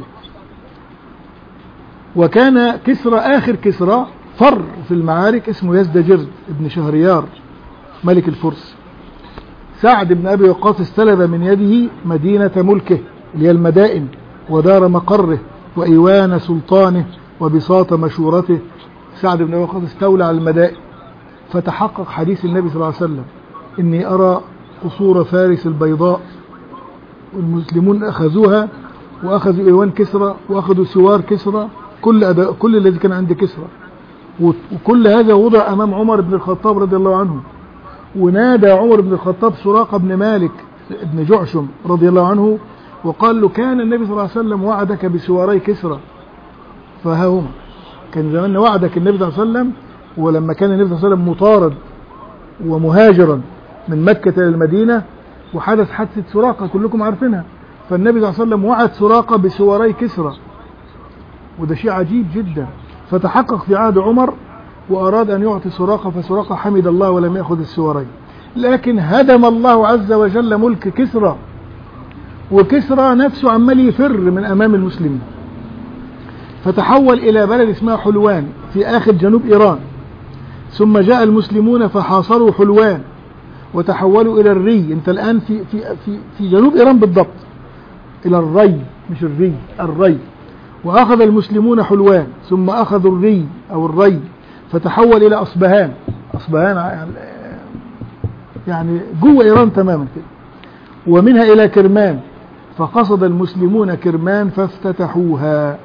وكان كسرى آخر كسرى فر في المعارك اسمه يزدجرد ابن شهريار ملك الفرس. سعد بن أبي وقاص استلب من يده مدينة ملكه اللي هي المدائن ودار مقره وإيوان سلطانه وبساط مشورته. سعد بن أبي وقاص استولى على المدائن، فتحقق حديث النبي صلى الله عليه وسلم إني أرى قصور فارس البيضاء، والمسلمون أخذوها وأخذوا إيوان كسرى وأخذوا سوار كسرى، كل الذي كان عند كسرى، وكل هذا وضع أمام عمر بن الخطاب رضي الله عنه. ونادى عمر بن الخطاب سراقة بن مالك بن جعشم رضي الله عنه وقال له كان النبي صلى الله عليه وسلم وعدك بسواري كسرى فها هما. كان زمان وعدك النبي صلى الله عليه وسلم، ولما كان النبي صلى الله عليه وسلم مطارد ومهاجرا من مكة إلى المدينة وحدث حادثة سراقة كلكم عارفينها، فالنبي صلى الله عليه وسلم وعد سراقة بسواري كسرى، وده شيء عجيب جدا. فتحقق في عهد عمر وأراد أن يعطي سراقة، فسراقة حمد الله ولم يأخذ السوارين، لكن هدم الله عز وجل ملك كسرى، وكسرى نفسه عمال يفر من أمام المسلمين، فتحول إلى بلد اسمها حلوان في آخر جنوب إيران. ثم جاء المسلمون فحاصروا حلوان وتحولوا إلى الري. أنت الآن في جنوب إيران بالضبط، إلى الري مش الري، الري. وأخذ المسلمون حلوان ثم أخذوا الري أو الري فتحول إلى أصبهان. أصبهان يعني جوه إيران تماما كده. ومنها إلى كرمان، فقصد المسلمون كرمان فافتتحوها.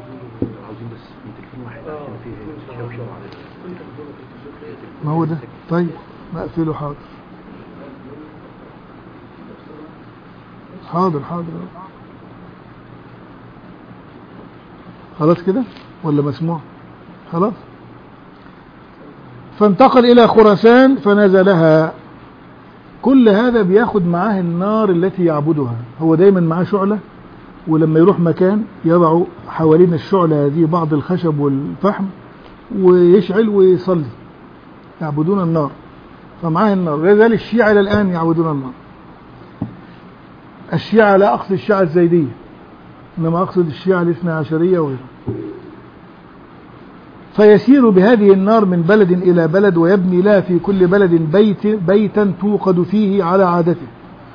ما هو ده؟ طيب مقفله. حاضر حاضر حاضر. خلاص كده ولا مسموع؟ خلاص. فانتقل إلى خراسان فنزلها. كل هذا بياخد معاه النار التي يعبدها، هو دايما معاه شعلة، ولما يروح مكان يضع حوالين الشعلة هذه بعض الخشب والفحم ويشعل ويصلي، يعبدون النار، فمعاه النار. لذلك الشيعة إلى الآن يعبدون النار. الشيعة لا أقصد الشيعة الزيدية، إنما أقصد الشيعة الاثنى عشرية وغيرها. فيسير بهذه النار من بلد إلى بلد، ويبني لها في كل بلد بيتا توقد فيه على عادته،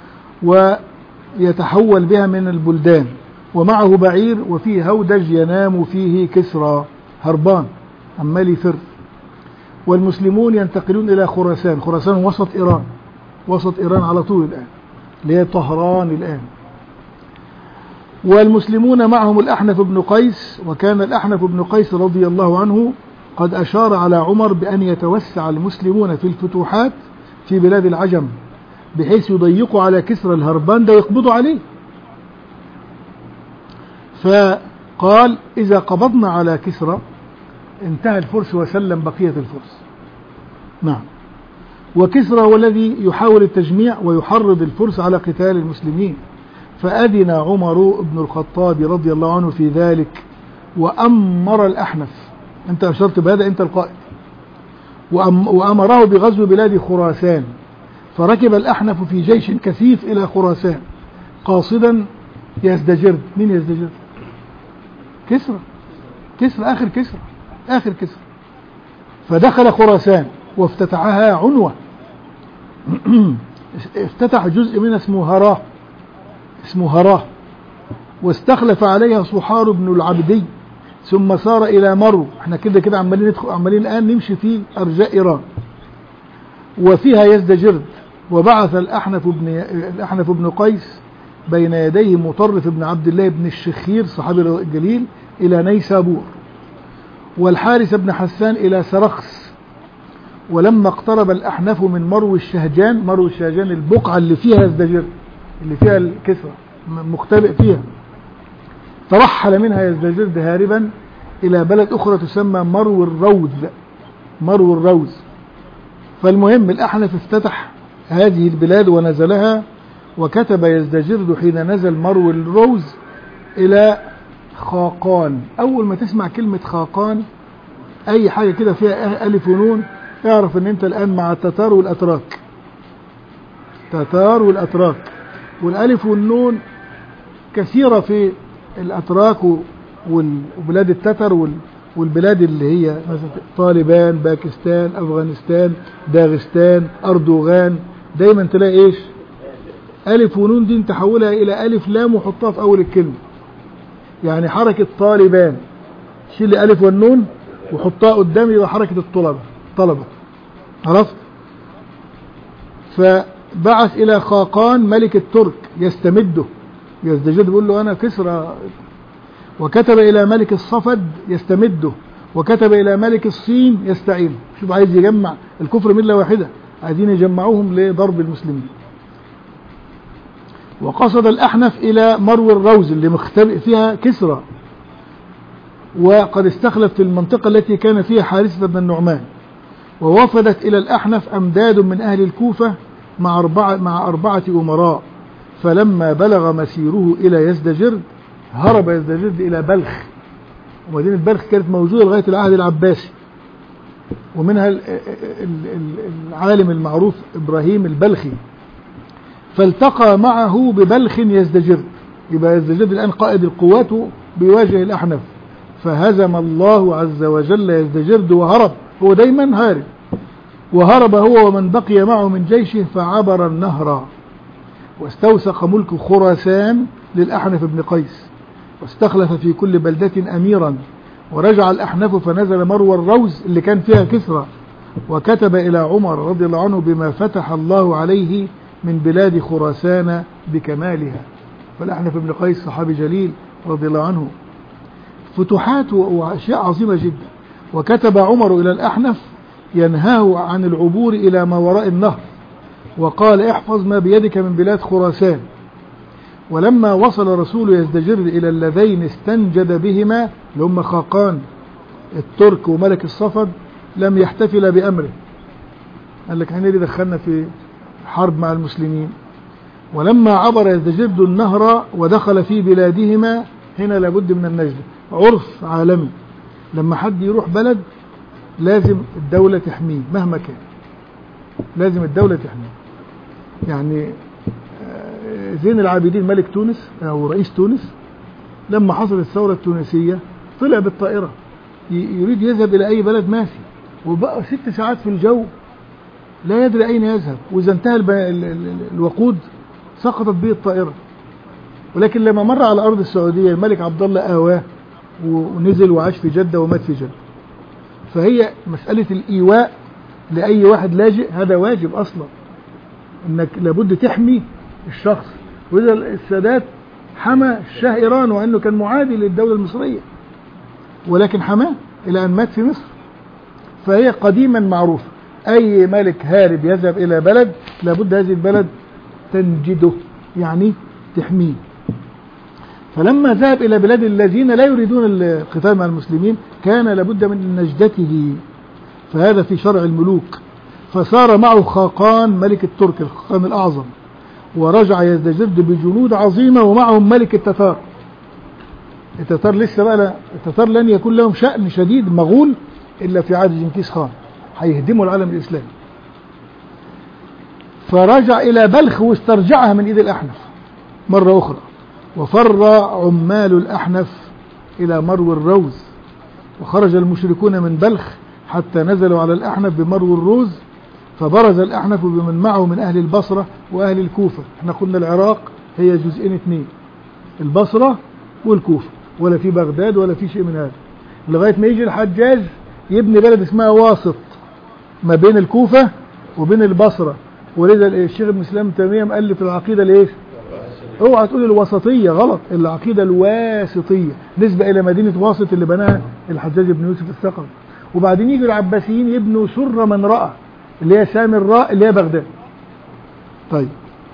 ويتحول بها من البلدان، ومعه بعير وفيه هودج ينام فيه كسرى، هربان عمال يفر. والمسلمون ينتقلون إلى خراسان، خراسان وسط إيران، وسط إيران على طول الآن، اللي هي طهران الآن. والمسلمون معهم الأحنف بن قيس، وكان الأحنف بن قيس رضي الله عنه قد أشار على عمر بأن يتوسع المسلمون في الفتوحات في بلاد العجم، بحيث يضيقوا على كسرى الهربان ده ويقبضوا عليه. فقال: إذا قبضنا على كسرى انتهى الفرس وسلم بقية الفرس. نعم. وكسرى هو الذي يحاول التجميع ويحرض الفرس على قتال المسلمين، فأذن عمر بن الخطاب رضي الله عنه في ذلك، وأمر الأحنف، أنت أشرت بهذا، أنت القائد، وأمره بغزو بلاد خراسان. فركب الأحنف في جيش كثيف إلى خراسان قاصدا يزدجرد. مين يزدجرد؟ كسرى، آخر كسرى، آخر كسرى. فدخل خراسان وافتتحها عنوة. افتتح جزء منها اسمه هراه، واستخلف عليها صحار بن العبدي، ثم سار إلى مرو. احنا كده عمالين الآن نمشي في أرجاء إيران، وفيها يزدجرد. وبعث الأحنف بن قيس بين يديه مطرف بن عبد الله بن الشخير صحابي الجليل إلى نيسابور، والحارث بن حسان إلى سرخس. ولما اقترب الأحنف من مرو الشهجان البقعة اللي فيها يزدجرد، اللي فيها الكسرى مختبئ فيها، ترحل منها يزدجرد هاربا إلى بلد أخرى تسمى مرو الروز. فالمهم الأحنف افتتح هذه البلاد ونزلها، وكتب يزدجرد حين نزل مرو الروز إلى خاقان. أول ما تسمع كلمة خاقان أي حاجة كده فيها ألف ونون اعرف أن أنت الآن مع التتار والأتراك، والألف والنون كثيرة في الأتراك وبلاد التتر والبلاد اللي هي مثلا طالبان، باكستان، أفغانستان، داغستان، أردوغان. دايما تلاقي إيش؟ ألف ونون دي تحولها إلى ألف لام وحطها في أول الكلمة. يعني حركة طالبان شيل ألف والنون وحطها قدام يبقى حركة طلبة. عرفت؟ فبعث إلى خاقان ملك الترك يستمده، يزدجرد بيقول له أنا كسرى. وكتب إلى ملك الصفد يستمده، وكتب إلى ملك الصين يستعينه. شوف عايز يجمع الكفر ملة واحدة، عايزين يجمعوهم لضرب المسلمين. وقصد الأحنف إلى مرو الروز اللي مختبئ فيها كسرى، وقد استخلف في المنطقة التي كان فيها حارثة بن النعمان. ووفدت إلى الأحنف أمداد من أهل الكوفة مع أربعة أمراء. فلما بلغ مسيره إلى يزدجرد هرب يزدجرد إلى بلخ، ومدينة بلخ كانت موجودة لغاية العهد العباسي، ومنها العالم المعروف إبراهيم البلخي. فالتقى معه ببلخ يزدجرد، يبقى يزدجرد الآن قائد القوات بيواجه الأحنف، فهزم الله عز وجل يزدجرد وهرب. هو دايما هارب، وهرب هو ومن بقي معه من جيشه، فعبر النهر واستوثق ملك خراسان للأحنف بن قيس، واستخلف في كل بلدة أميرا. ورجع الأحنف فنزل مرو الروز اللي كان فيها كسرى، وكتب إلى عمر رضي الله عنه بما فتح الله عليه من بلاد خراسان بكمالها. فالأحنف بن قيس صحابي جليل رضي الله عنه، فتوحات وأشياء عظيمة جدا. وكتب عمر إلى الأحنف ينهاه عن العبور إلى ما وراء النهر، وقال احفظ ما بيدك من بلاد خراسان. ولما وصل رسول يزدجرد إلى اللذين استنجد بهما اللي هم خاقان الترك وملك الصفد لم يحتفل بأمره، قال لك احنا اللي دخلنا في حرب مع المسلمين. ولما عبر يزدجرد النهر ودخل في بلادهما، هنا لابد من النجدة، عرف عالمي، لما حد يروح بلد لازم الدولة تحميه مهما كان، لازم الدولة تحميه. يعني زين العابدين ملك تونس أو رئيس تونس لما حصلت الثورة التونسية طلع بالطائرة يريد يذهب إلى أي بلد ماشي، وبقى 6 ساعات في الجو لا يدري أين يذهب، وإذا انتهى الوقود سقطت به الطائرة. ولكن لما مر على أرض السعودية الملك عبد الله آواه ونزل وعاش في جدة ومات في جدة. فهي مسألة الإيواء لأي واحد لاجئ هذا واجب أصلا، إنك لابد تحمي الشخص. وإذا السادات حمى الشاه إيران وأنه كان معادي للدولة المصرية، ولكن حماه إلى أن مات في مصر. فهي قديما معروفة، أي ملك هارب يذهب إلى بلد لابد هذه البلد تنجده، يعني تحميه. فلما ذهب إلى بلاد الذين لا يريدون القتال مع المسلمين كان لابد من نجدته، فهذا في شرع الملوك. فصار معه خاقان ملك الترك، الخاقان الأعظم، ورجع يزدجرد بجنود عظيمة ومعهم ملك التتار. التتار لسه بقى التتار لن يكون لهم شأن شديد مغول إلا في عهد جنكيز خان، هيهدموا العالم الإسلامي. فرجع إلى بلخ واسترجعها من إيد الأحنف مرة أخرى، وفر عمال الأحنف إلى مرو الروز، وخرج المشركون من بلخ حتى نزلوا على الأحنف بمرو الروز، فبرز الأحنف بمن معه من أهل البصرة وأهل الكوفة. احنا قلنا العراق هي جزئين 2، البصرة والكوفة، ولا في بغداد ولا في شيء من هذا، لغاية ما يجي الحجاج يبني بلد اسمها واسط ما بين الكوفة وبين البصرة. ولذا الشيخ ابن سلام تيمية مؤلف العقيدة ليش؟ اوعى تقول الوسطية، غلط، العقيدة الواسطية نسبة إلى مدينة واسط اللي بناها الحجاج بن يوسف الثقفي. وبعدين يجي العباسيين يبنوا سر من رأى اللي هي سامي الراء اللي هي بغداد. طيب،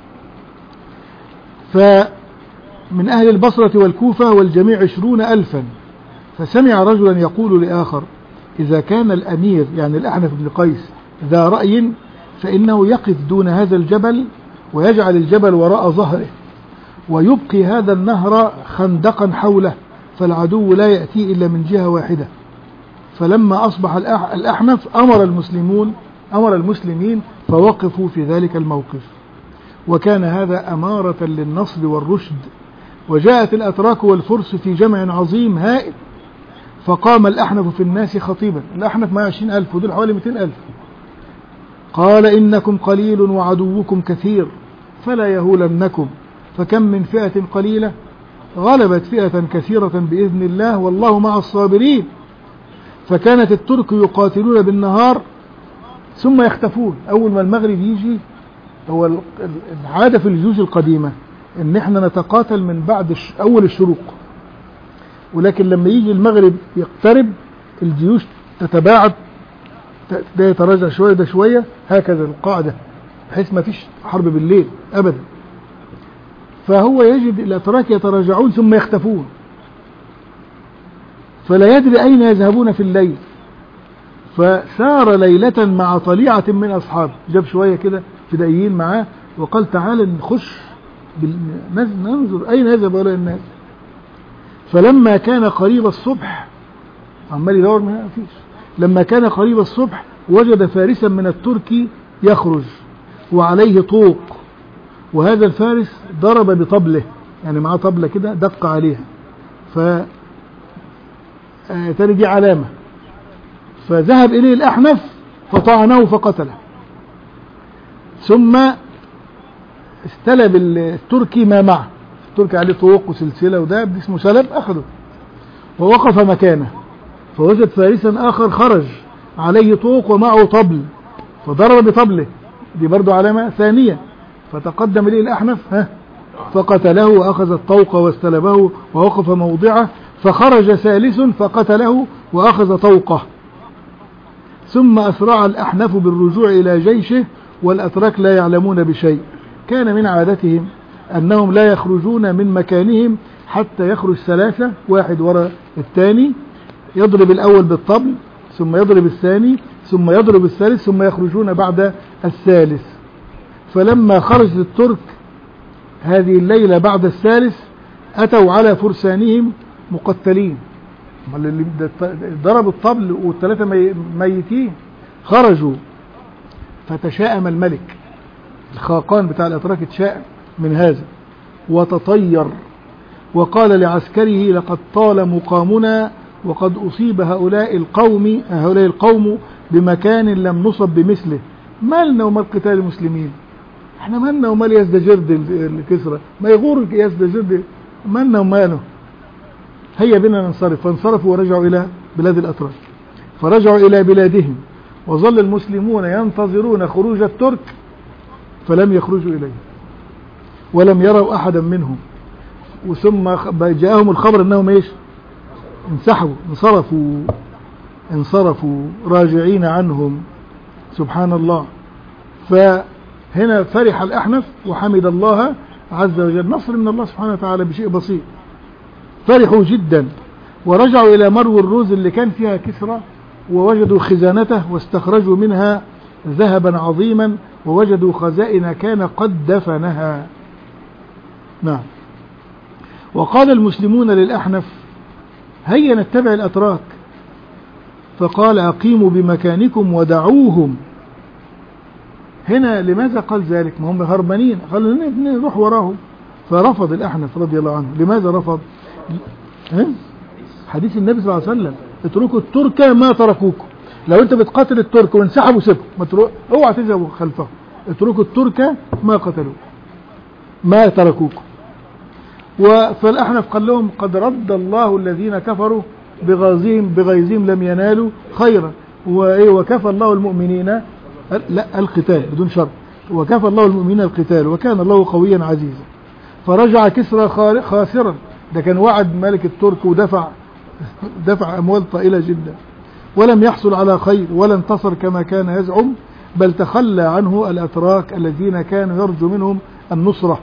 فمن أهل البصرة والكوفة والجميع 20,000. فسمع رجلا يقول لآخر: إذا كان الأمير يعني الأحنف بن قيس ذا رأي فإنه يقف دون هذا الجبل ويجعل الجبل وراء ظهره، ويبقي هذا النهر خندقا حوله، فالعدو لا يأتي إلا من جهة واحدة. فلما أصبح الأحنف أمر المسلمين فوقفوا في ذلك الموقف، وكان هذا أمارة للنصر والرشد. وجاءت الأتراك والفرس في جمع عظيم هائل، فقام الأحنف في الناس خطيبا. الأحنف ما 20,000 ودول حوالي 200,000. قال: إنكم قليل وعدوكم كثير، فلا يهولنكم، فكم من فئة قليلة غلبت فئة كثيرة بإذن الله، والله مع الصابرين. فكانت الترك يقاتلون بالنهار ثم يختفون. أول ما المغرب يجي، هو العادة في الجيوش القديمة إن احنا نتقاتل من بعد أول الشروق، ولكن لما يجي المغرب يقترب الجيوش تتباعد، ده يتراجع شوية ده شوية، هكذا القاعدة، بحيث ما فيش حرب بالليل أبدا. فهو يجد الأتراك يتراجعون ثم يختفون، فلا يدري أين يذهبون في الليل. فسار ليلة مع طليعة من أصحابه، جاب شوية كده فدائيين معاه وقال: تعال نخش ننظر أين يذهب هؤلاء الناس. فلما كان قريب الصبح، عمال يدور ما فيش، لما كان قريب الصبح وجد فارسا من الترك يخرج وعليه طوق، وهذا الفارس ضرب بطبله، يعني معاه طبلة كده دق عليها، تاني دي علامة. فذهب إليه الأحنف فطعنه فقتله، ثم استلب التركي ما معه، التركي عليه طوق وسلسلة وده اسمه سلب، أخذه ووقف مكانه، فوجد فارسا آخر خرج عليه طوق ومعه طبل فضرب بطبله، دي برضو علامة ثانية. فتقدم إليه الأحنف فقتله وأخذ الطوق واستلبه ووقف موضعه، فخرج ثالث فقتله وأخذ طوقه. ثم أسرع الأحنف بالرجوع إلى جيشه، والأتراك لا يعلمون بشيء. كان من عادتهم أنهم لا يخرجون من مكانهم حتى يخرج 3 واحد وراء الثاني، يضرب الأول بالطبل ثم يضرب الثاني ثم يضرب الثالث ثم يخرجون بعد الثالث. فلما خرجت الترك هذه الليلة بعد الثالث أتوا على فرسانهم مقتلين، اللي ضربوا الطبل والثلاثة ميتين. خرجوا فتشاءم الملك، الخاقان بتاع الأتراك تشاءم من هذا وتطير، وقال لعسكره: لقد طال مقامنا وقد أصيب هؤلاء القوم بمكان لم نصب بمثله. مالنا ومال قتال المسلمين؟ احنا مالنا ومال يزدجرد الكسرى؟ ما يغور يزدجرد، مالنا وماله؟ هيا بنا ننصرف. فانصرفوا ورجعوا إلى بلاد الأتراك، فرجعوا إلى بلادهم، وظل المسلمون ينتظرون خروج الترك فلم يخرجوا إليه ولم يروا أحدا منهم. وثم جاءهم الخبر أنهم إيش؟ انصرفوا راجعين عنهم. سبحان الله. فهنا فرح الأحنف وحمد الله عز وجل، نصر من الله سبحانه وتعالى بشيء بسيط. فرحوا جدا ورجعوا إلى مرو الروز اللي كان فيها كسرى، ووجدوا خزانته واستخرجوا منها ذهبا عظيما، ووجدوا خزائن كان قد دفنها. نعم. وقال المسلمون للأحنف: هيا نتبع الأتراك. فقال: أقيموا بمكانكم ودعوهم. هنا لماذا قال ذلك؟ ما هم هربانين، قالوا نروح وراهم. فرفض الأحنف رضي الله عنه. لماذا رفض؟ حديث النبي صلى الله عليه وسلم: اتركوا الترك ما تركوكم. لو انت بتقاتل الترك وانسحبوا سيبهم، اوعى تذهبوا خلفهم. اتركوا الترك ما قتلوا ما تركوكم. فالأحنف قال لهم: قد رد الله الذين كفروا بغيظهم لم ينالوا خيرا، وكفى الله المؤمنين القتال بدون شرط، وكفى الله المؤمنين القتال وكان الله قويا عزيزا. فرجع كسرى خاسرا، ده كان وعد ملك الترك ودفع أموال طائلة جدا، ولم يحصل على خير ولا انتصر كما كان يزعم، بل تخلى عنه الأتراك الذين كانوا يرجو منهم النصرة.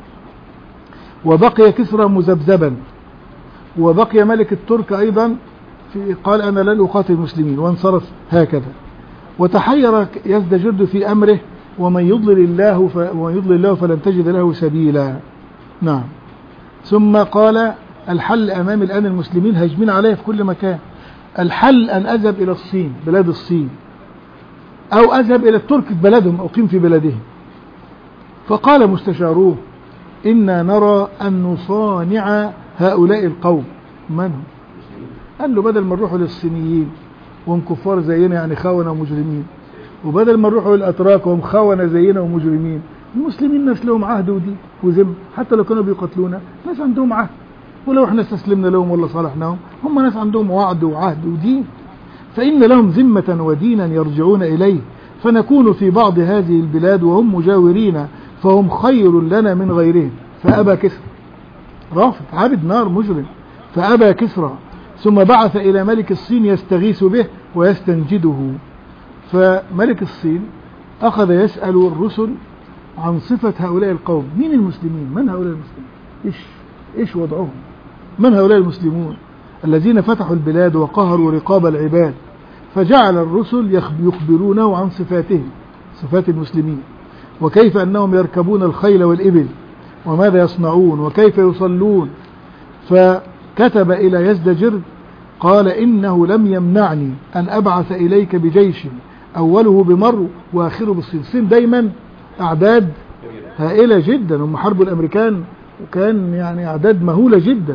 وبقي كسرى مذبذبا، وبقي ملك الترك أيضا قال: أنا لن أقاتل المسلمين، وانصرف هكذا. وتحير يزدجرد في أمره: ومن يضلل الله فلن تجد له سبيلا. نعم. ثم قال: الحل أمام الآن المسلمين هاجمين عليه في كل مكان، الحل أن أذهب إلى الصين، بلاد الصين، أو أذهب إلى الترك في بلدهم، أقيم في بلدهم. فقال مستشاروه: إنا نرى أن نصانع هؤلاء القوم. من هم؟ قال له: بدل ما نروحوا للصينيين وهم كفار زينا، يعني خونة ومجرمين، وبدل ما نروحوا للأتراك وهم خونة زينا ومجرمين، المسلمين ناس لهم عهد ودين وذم، حتى لو كانوا بيقتلونا ناس عندهم عهد، ولو احنا استسلمنا لهم ولا صالحناهم هم ناس عندهم وعد وعهد ودين، فإن لهم ذمة ودينا يرجعون إليه، فنكون في بعض هذه البلاد وهم مجاورين، فهم خير لنا من غيرهم. فأبى كسرى، رافض عابد نار مجرم، فأبى كسرى. ثم بعث إلى ملك الصين يستغيث به ويستنجده. فملك الصين أخذ يسأل الرسل عن صفة هؤلاء القوم. مين المسلمين؟ من هؤلاء المسلمين؟ إيش وضعهم؟ من هؤلاء المسلمون الذين فتحوا البلاد وقهروا رقاب العباد؟ فجعل الرسل يخبرونه عن صفاتهم، صفات المسلمين، وكيف أنهم يركبون الخيل والإبل، وماذا يصنعون، وكيف يصلون. فكتب إلى يزدجرد قال: إنه لم يمنعني أن أبعث إليك بجيش أوله بمرو وآخره بالصين. الصين دايما أعداد هائلة جدا، هم حربوا الأمريكان وكان يعني أعداد مهولة جدا،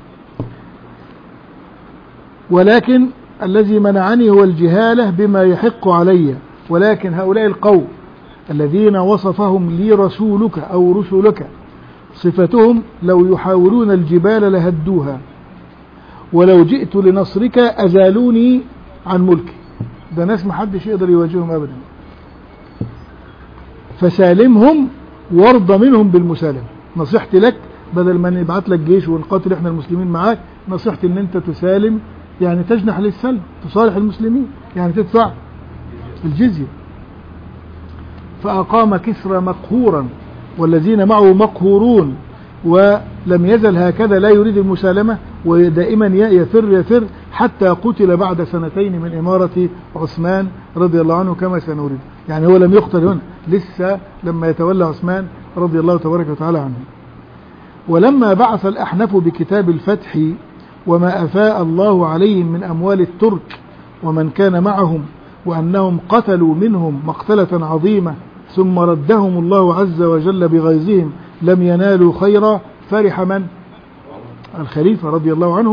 ولكن الذي منعني هو الجهالة بما يحق علي. ولكن هؤلاء القوم الذين وصفهم لي رسولك أو رسلك صفتهم: لو يحاولون الجبال لهدوها، ولو جئت لنصرك أزالوني عن ملكي. ده ناس محدش يقدر يواجههم أبدا، فسالمهم وارضى منهم بالمسالمة. نصيحتي لك، بدل ما نبعت لك جيش ونقاتل احنا المسلمين معاك، نصيحتي ان انت تسالم، يعني تجنح للسلم، تصالح المسلمين، يعني تدفع الجزية. فأقام كسرى مقهورا والذين معه مقهورون، ولم يزل هكذا لا يريد المسالمة، ودائما يفر حتى قتل بعد 2 من إمارة عثمان رضي الله عنه كما سنريد. يعني هو لم يقتل هنا، لسه لما يتولى عثمان رضي الله تبارك وتعالى عنه. ولما بعث الأحنف بكتاب الفتح وما أفاء الله عليهم من أموال الترك ومن كان معهم، وأنهم قتلوا منهم مقتلة عظيمة، ثم ردهم الله عز وجل بغيظهم لم ينالوا خيرا، فرح من؟ الخليفة رضي الله عنه،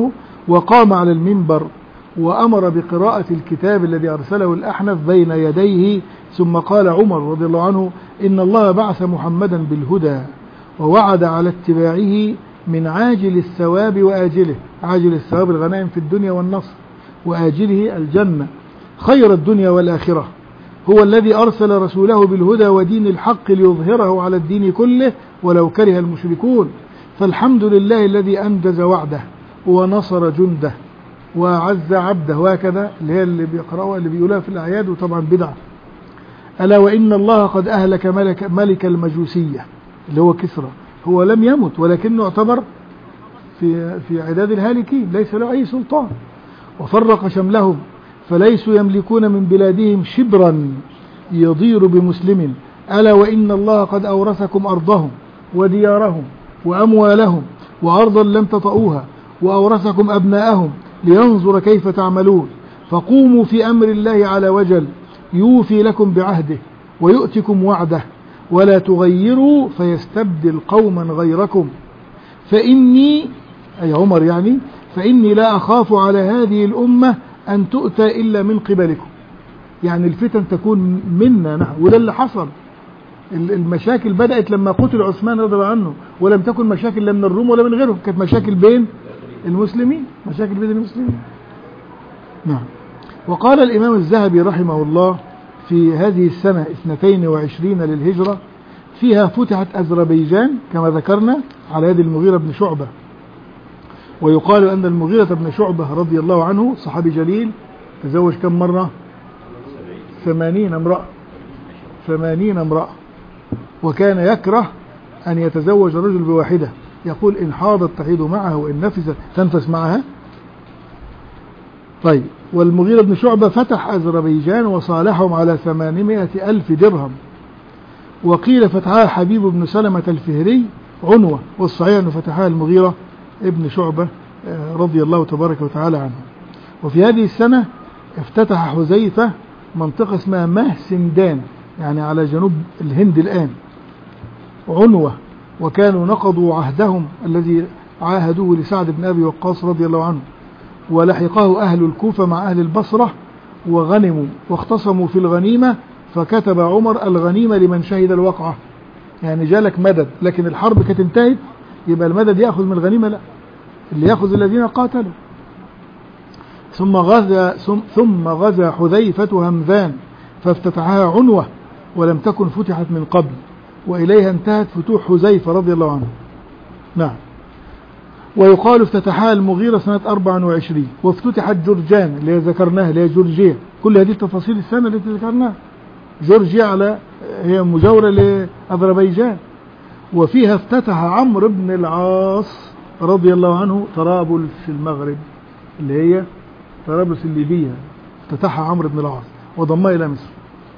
وقام على المنبر وأمر بقراءة الكتاب الذي أرسله الأحنف بين يديه، ثم قال عمر رضي الله عنه: إن الله بعث محمدا بالهدى ووعد على اتباعه من عاجل الثواب وآجله. عاجل الثواب الغنائم في الدنيا والنصر، وآجله الجنة خير الدنيا والآخرة. هو الذي أرسل رسوله بالهدى ودين الحق ليظهره على الدين كله ولو كره المشركون. فالحمد لله الذي أنجز وعده ونصر جنده وأعز عبده. وهكذا اللي هي اللي بيقرأوها اللي بيقولها في الأعياد، وطبعا بدعة. ألا وإن الله قد أهلك ملك المجوسية اللي هو كسرى. هو لم يمت ولكنه يعتبر في عداد الهالكين، ليس له أي سلطان. وفرق شملهم فليسوا يملكون من بلادهم شبرا يضير بمسلم. ألا وإن الله قد أورثكم أرضهم وديارهم وأموالهم وأرضا لم تطئوها، وأورثكم أبناءهم لينظر كيف تعملون. فقوموا في أمر الله على وجل يوفي لكم بعهده ويؤتكم وعده، ولا تغيروا فيستبدل قوما غيركم. فإني أي عمر يعني فإني لا أخاف على هذه الأمة أن تؤتى إلا من قبلكم. يعني الفتن تكون منا نحن، وده اللي حصل. المشاكل بدأت لما قتل عثمان رضي الله عنه، ولم تكن مشاكل لا من الروم ولا من غيرهم، كانت مشاكل بين المسلمين، مشاكل بين المسلمين. نعم. وقال الإمام الذهبي رحمه الله في هذه السنة 22 للهجرة فيها فتحت أذربيجان كما ذكرنا على يد المغيرة بن شعبة. ويقال أن المغيرة بن شعبة رضي الله عنه صحابي جليل، تزوج كم مرة؟ 80 امرأة. 80 امرأة. وكان يكره أن يتزوج الرجل بواحدة، يقول إن حاضت تحيض معها وإن نفست تنفس معها. طيب. والمغيرة بن شعبة فتح أذربيجان وصالحهم على 800,000 درهم. وقيل فتحها حبيب بن سلمة الفهري عنوة، والصحيح أنه فتحها المغيرة ابن شعبة رضي الله تبارك وتعالى عنه. وفي هذه السنة افتتح حذيفة منطقة اسمها مهسندان، يعني على جنوب الهند الآن، عنوة. وكانوا نقضوا عهدهم الذي عاهدوه لسعد بن أبي وقاص رضي الله عنه، ولحقه أهل الكوفة مع أهل البصرة وغنموا واختصموا في الغنيمة، فكتب عمر الغنيمة لمن شهد الوقعة. يعني جالك مدد، لكن الحرب كانت انتهت، يبقى المدد يأخذ من الغنيمة؟ لا، اللي يأخذ الذين قاتلوا. ثم غزا حذيفة همذان فافتتحها عنوة ولم تكن فتحت من قبل، وإليها انتهت فتوح حذيفة رضي الله عنه. نعم. ويقال افتتحها المغيرة سنة 24. وافتتحت جرجان اللي ذكرناها اللي هي جورجيا. كل هذه التفاصيل السنة التي ذكرناها. جورجيا هي مجاورة لأذربيجان. وفيها افتتح عمرو بن العاص رضي الله عنه طرابلس في المغرب اللي هي طرابلس الليبية، افتتحها عمرو بن العاص وضمها إلى مصر.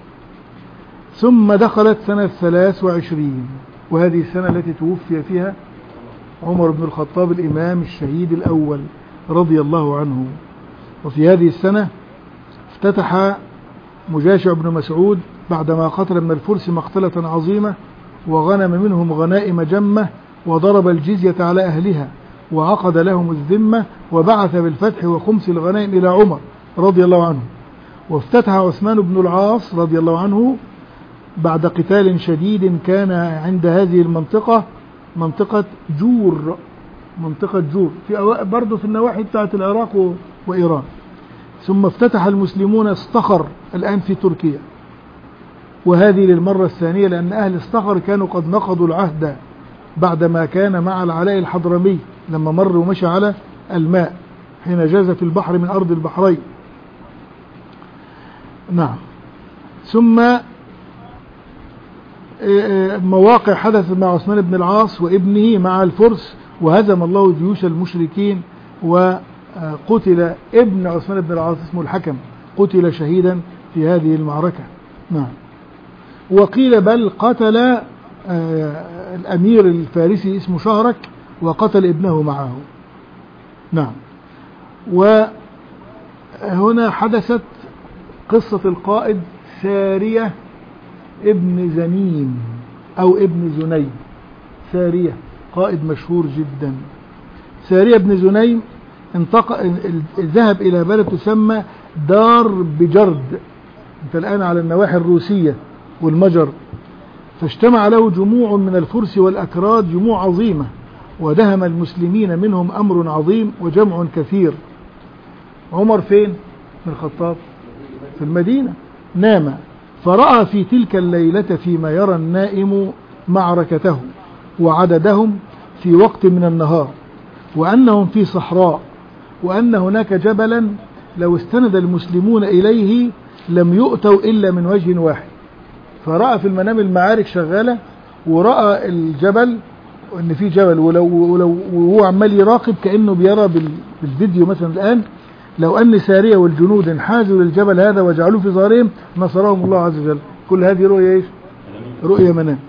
ثم دخلت سنة 23، وهذه السنة التي توفي فيها عمر بن الخطاب الإمام الشهيد الأول رضي الله عنه. وفي هذه السنة افتتح مجاشع بن مسعود بعدما قتل من الفرس مقتلة عظيمة وغنم منهم غنائم جمة، وضرب الجزية على أهلها وعقد لهم الذمة، وبعث بالفتح وخمس الغنائم إلى عمر رضي الله عنه. وافتتح عثمان بن العاص رضي الله عنه بعد قتال شديد كان عند هذه المنطقة، منطقة جور، في برضه في النواحي بتاعت العراق وإيران. ثم افتتح المسلمون اسطخر الآن في تركيا، وهذه للمرة الثانية، لأن أهل اسطخر كانوا قد نقضوا العهد بعدما كان مع العلاء الحضرمي لما مر ومشى على الماء حين جاز في البحر من أرض البحرين. نعم. ثم مواقع حدثت مع عثمان بن العاص وابنه مع الفرس، وهزم الله جيوش المشركين، وقتل ابن عثمان بن العاص اسمه الحكم، قتل شهيدا في هذه المعركة. نعم. وقيل بل قتل الأمير الفارسي اسمه شهرك وقتل ابنه معه. نعم. وهنا حدثت قصة القائد سارية ابن زنيم أو ابن زنيم. سارية قائد مشهور جدا. سارية ابن زنيم ذهب إلى بلد تسمى دار بجرد، أنت الآن على النواحي الروسية والمجر، فاجتمع له جموع من الفرس والأكراد، جموع عظيمة، ودهم المسلمين منهم أمر عظيم وجمع كثير. عمر فين؟ بن الخطاب في المدينة، نام فرأى في تلك الليلة فيما يرى النائم معركته وعددهم في وقت من النهار، وأنهم في صحراء، وأن هناك جبلا لو استند المسلمون إليه لم يؤتوا إلا من وجه واحد. فرأى في المنام المعارك شغالة، ورأى الجبل وأن في جبل، وهو عمال يراقب كأنه بيرى بالفيديو مثلا الآن، لو أن سارية والجنود انحازوا للجبل هذا وجعلوه في ظهرهم نصرهم الله عز وجل. كل هذه رؤية إيش؟ رؤية منام.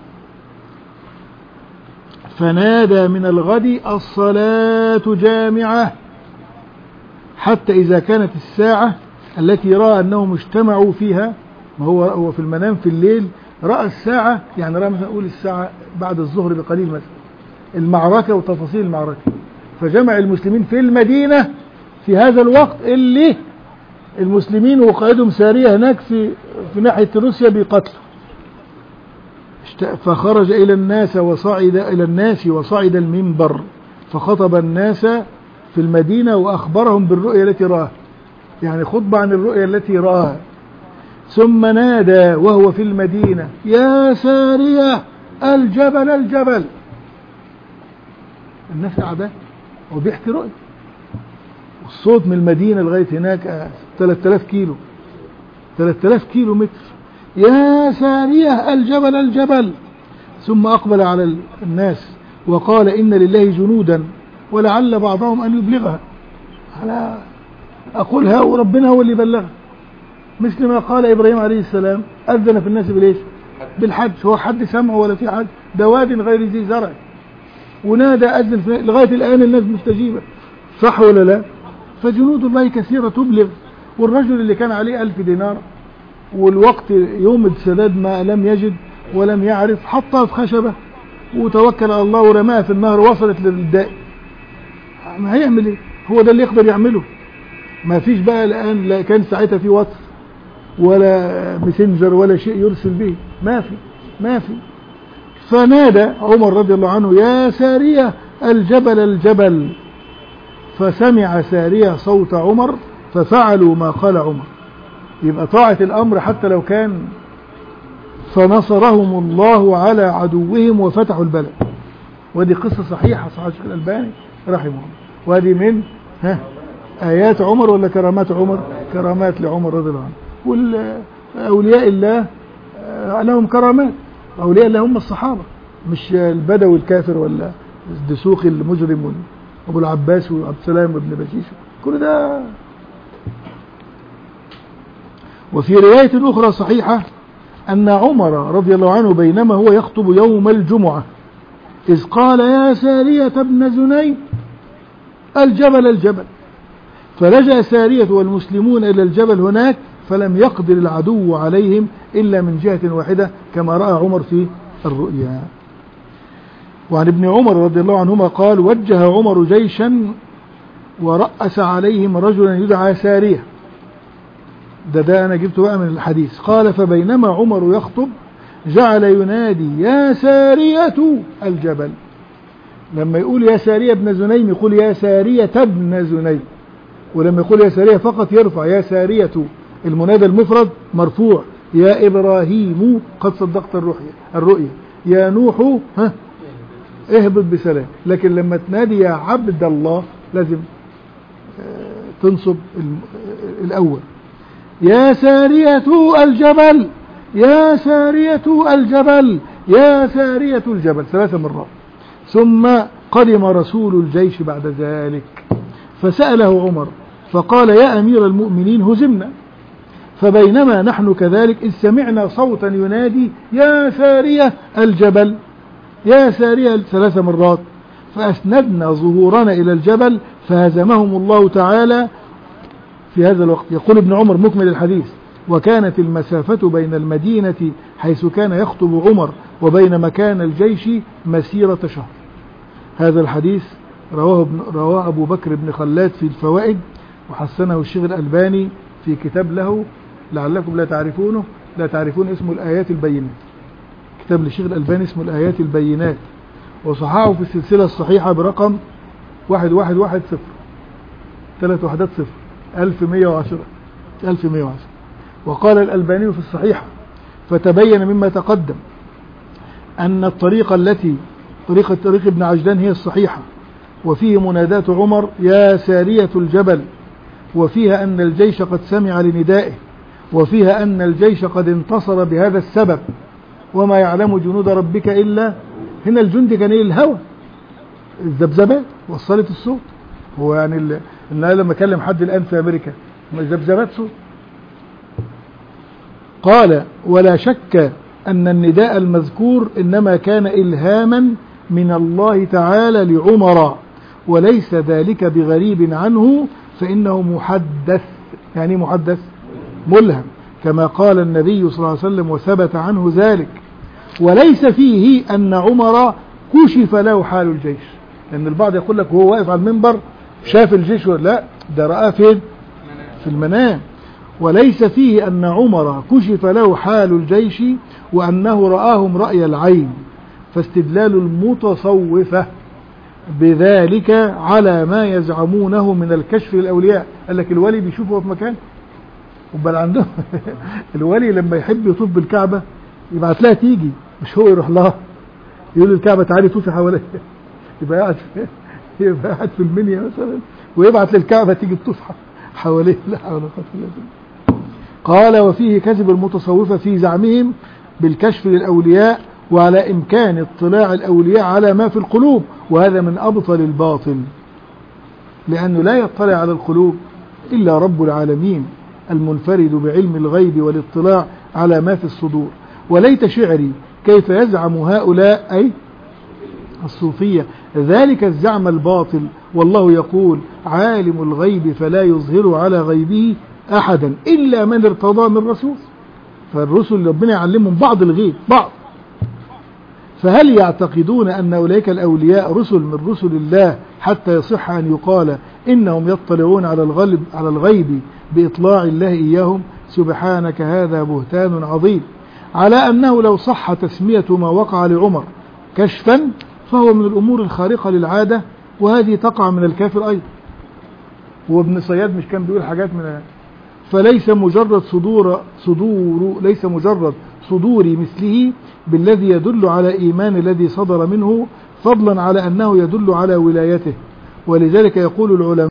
فنادى من الغد الصلاة جامعة، حتى إذا كانت الساعة التي رأى أنهم اجتمعوا فيها، ما هو في المنام في الليل رأى الساعة، يعني رأى مثلا نقول الساعة بعد الظهر بقليل مثلا، المعركة وتفاصيل المعركة، فجمع المسلمين في المدينة في هذا الوقت اللي المسلمين وقائدهم سارية هناك في ناحية روسيا بيقتلوا. فخرج إلى الناس وصعد المنبر فخطب الناس في المدينة وأخبرهم بالرؤية التي رآها، يعني خطبة عن الرؤية التي رآها. ثم نادى وهو في المدينة يا سارية الجبل الجبل. الناس قاعدة وبيحكي رؤية، والصوت من المدينة لغاية هناك 3000 كيلو 3000 كيلو متر. يا سارية الجبل الجبل. ثم أقبل على الناس وقال إن لله جنودا ولعل بعضهم أن يبلغها، على أقولها وربنا هو اللي بلغها، مثل ما قال إبراهيم عليه السلام أذن في الناس بالإيش؟ بالحج. هو حد سمعه ولا في حد؟ ده واد غير ذي زرع، ونادى أذن لغاية الآن الناس مستجيبة، صح ولا لا؟ فجنود الله كثيرة تبلغ. والرجل اللي كان عليه 1000 دينار والوقت يوم السداد ما لم يجد ولم يعرف، حطها في خشبة وتوكل على الله ورماها في النهر، وصلت للداء، ما هيعمل ايه؟ هو ده اللي يقدر يعمله. ما فيش بقى الآن، لا كان ساعتها في واتس ولا ماسنجر ولا شيء يرسل به، ما في. فنادى عمر رضي الله عنه يا سارية الجبل الجبل. فسمع سارية صوت عمر ففعلوا ما قال عمر. يبقى طاعة الأمر حتى لو كان. فنصرهم الله على عدوهم وفتحوا البلد. ودي قصة صحيحة صحيح الشيخ الألباني رحمه الله. وهذه من آيات عمر ولا كرامات عمر؟ كرامات لعمر رضي الله عنه. والأولياء الله لهم كرامات. أولياء الله هم الصحابة، مش البدوي الكافر ولا الدسوقي المجرم أبو العباس وعبد السلام وابن بشيش، كل ده. وفي رواية أخرى صحيحة أن عمر رضي الله عنه بينما هو يخطب يوم الجمعة إذ قال يا سارية ابن زني الجبل الجبل. فلجأ سارية والمسلمون إلى الجبل هناك، فلم يقدر العدو عليهم إلا من جهة واحدة كما رأى عمر في الرؤيا. وعن ابن عمر رضي الله عنهما قال وجه عمر جيشا ورأس عليهم رجلا يدعى سارية. ده أنا جبته بقى من الحديث. قال فبينما عمر يخطب جعل ينادي يا سارية الجبل. لما يقول يا سارية ابن زنيم يقول يا سارية ابن زنيم، ولما يقول يا سارية فقط يرفع يا سارية، المنادى المفرد مرفوع. يا إبراهيم قد صدقت الرؤيا، يا نوح اهبط بسلام. لكن لما تنادي يا عبد الله لازم تنصب الأول. يا سارية الجبل يا سارية الجبل يا سارية الجبل 3 مرات. ثم قدم رسول الجيش بعد ذلك فسأله عمر فقال يا أمير المؤمنين هزمنا. فبينما نحن كذلك إذ سمعنا صوتا ينادي يا سارية الجبل يا سارية 3 مرات، فأسندنا ظهورنا إلى الجبل فهزمهم الله تعالى في هذا الوقت. يقول ابن عمر مكمل الحديث وكانت المسافة بين المدينة حيث كان يخطب عمر وبين مكان الجيش مسيرة شهر. هذا الحديث رواه أبو بكر بن خلاد في الفوائد، وحسنه الشيخ الألباني في كتاب له لعلكم لا تعرفون اسمه الآيات البينات. كتاب للشيخ الألباني اسمه الآيات البينات، وصححه في السلسلة الصحيحة برقم 1110 3 وحدات 0 1110. وقال الألباني في الصحيحة: فتبين مما تقدم أن الطريقة التي طريق ابن عجلان هي الصحيحة، وفيه منادات عمر يا سارية الجبل، وفيها أن الجيش قد سمع لندائه، وفيها أن الجيش قد انتصر بهذا السبب، وما يعلم جنود ربك إلا. هنا الجند كان ايه؟ الهوى، الذبذبات وصلت الصوت. هو يعني أنا لما أكلم حد الآن في أمريكا ذبذبات صوت. قال: ولا شك أن النداء المذكور إنما كان إلهاما من الله تعالى لعمر، وليس ذلك بغريب عنه، فإنه محدث. يعني محدث ملهم، كما قال النبي صلى الله عليه وسلم وثبت عنه ذلك. وليس فيه أن عمر كشف له حال الجيش، لأن البعض يقول لك وهو واقف على المنبر شاف الجيش، لا، ده رأى فين؟ في المنام. وليس فيه أن عمر كشف له حال الجيش وأنه رآهم رأي العين، فاستدلال المتصوفة بذلك على ما يزعمونه من الكشف للأولياء. قال لك الولي بيشوفه في مكان، وبل عندهم الولي لما يحب يطوف بالكعبة يبعت لها تيجي، مش هو يروح لها يقول الكعبة تعالي طوفي حواليها. يبقى قاعد في المنيا مثلا ويبعت للكعبة تيجي تطوف حواليه. لا حول ولا قوة الا بالله. قال: وفيه كذب المتصوفة في زعمهم بالكشف للأولياء وعلى إمكان اطلاع الأولياء على ما في القلوب، وهذا من أبطل الباطل، لأنه لا يطلع على القلوب إلا رب العالمين المنفرد بعلم الغيب والاطلاع على ما في الصدور. وليت شعري كيف يزعم هؤلاء أي الصوفية ذلك الزعم الباطل، والله يقول: عالم الغيب فلا يظهر على غيبه أحدا إلا من ارتضى من رسول. فالرسل ربنا يعلمهم بعض الغيب بعض. فهل يعتقدون أن أولئك الأولياء رسل من رسل الله حتى يصح أن يقال إنهم يطلعون على الغيب بإطلاع الله إياهم؟ سبحانك، هذا بهتان عظيم. على أنه لو صح تسمية ما وقع لعمر كشفا فهو من الأمور الخارقة للعادة، وهذه تقع من الكافر أيضا. وابن صياد مش كان بيقول حاجات من فليس مجرد صدور مثله بالذي يدل على إيمان الذي صدر منه، فضلا على أنه يدل على ولايته. ولذلك يقول العلماء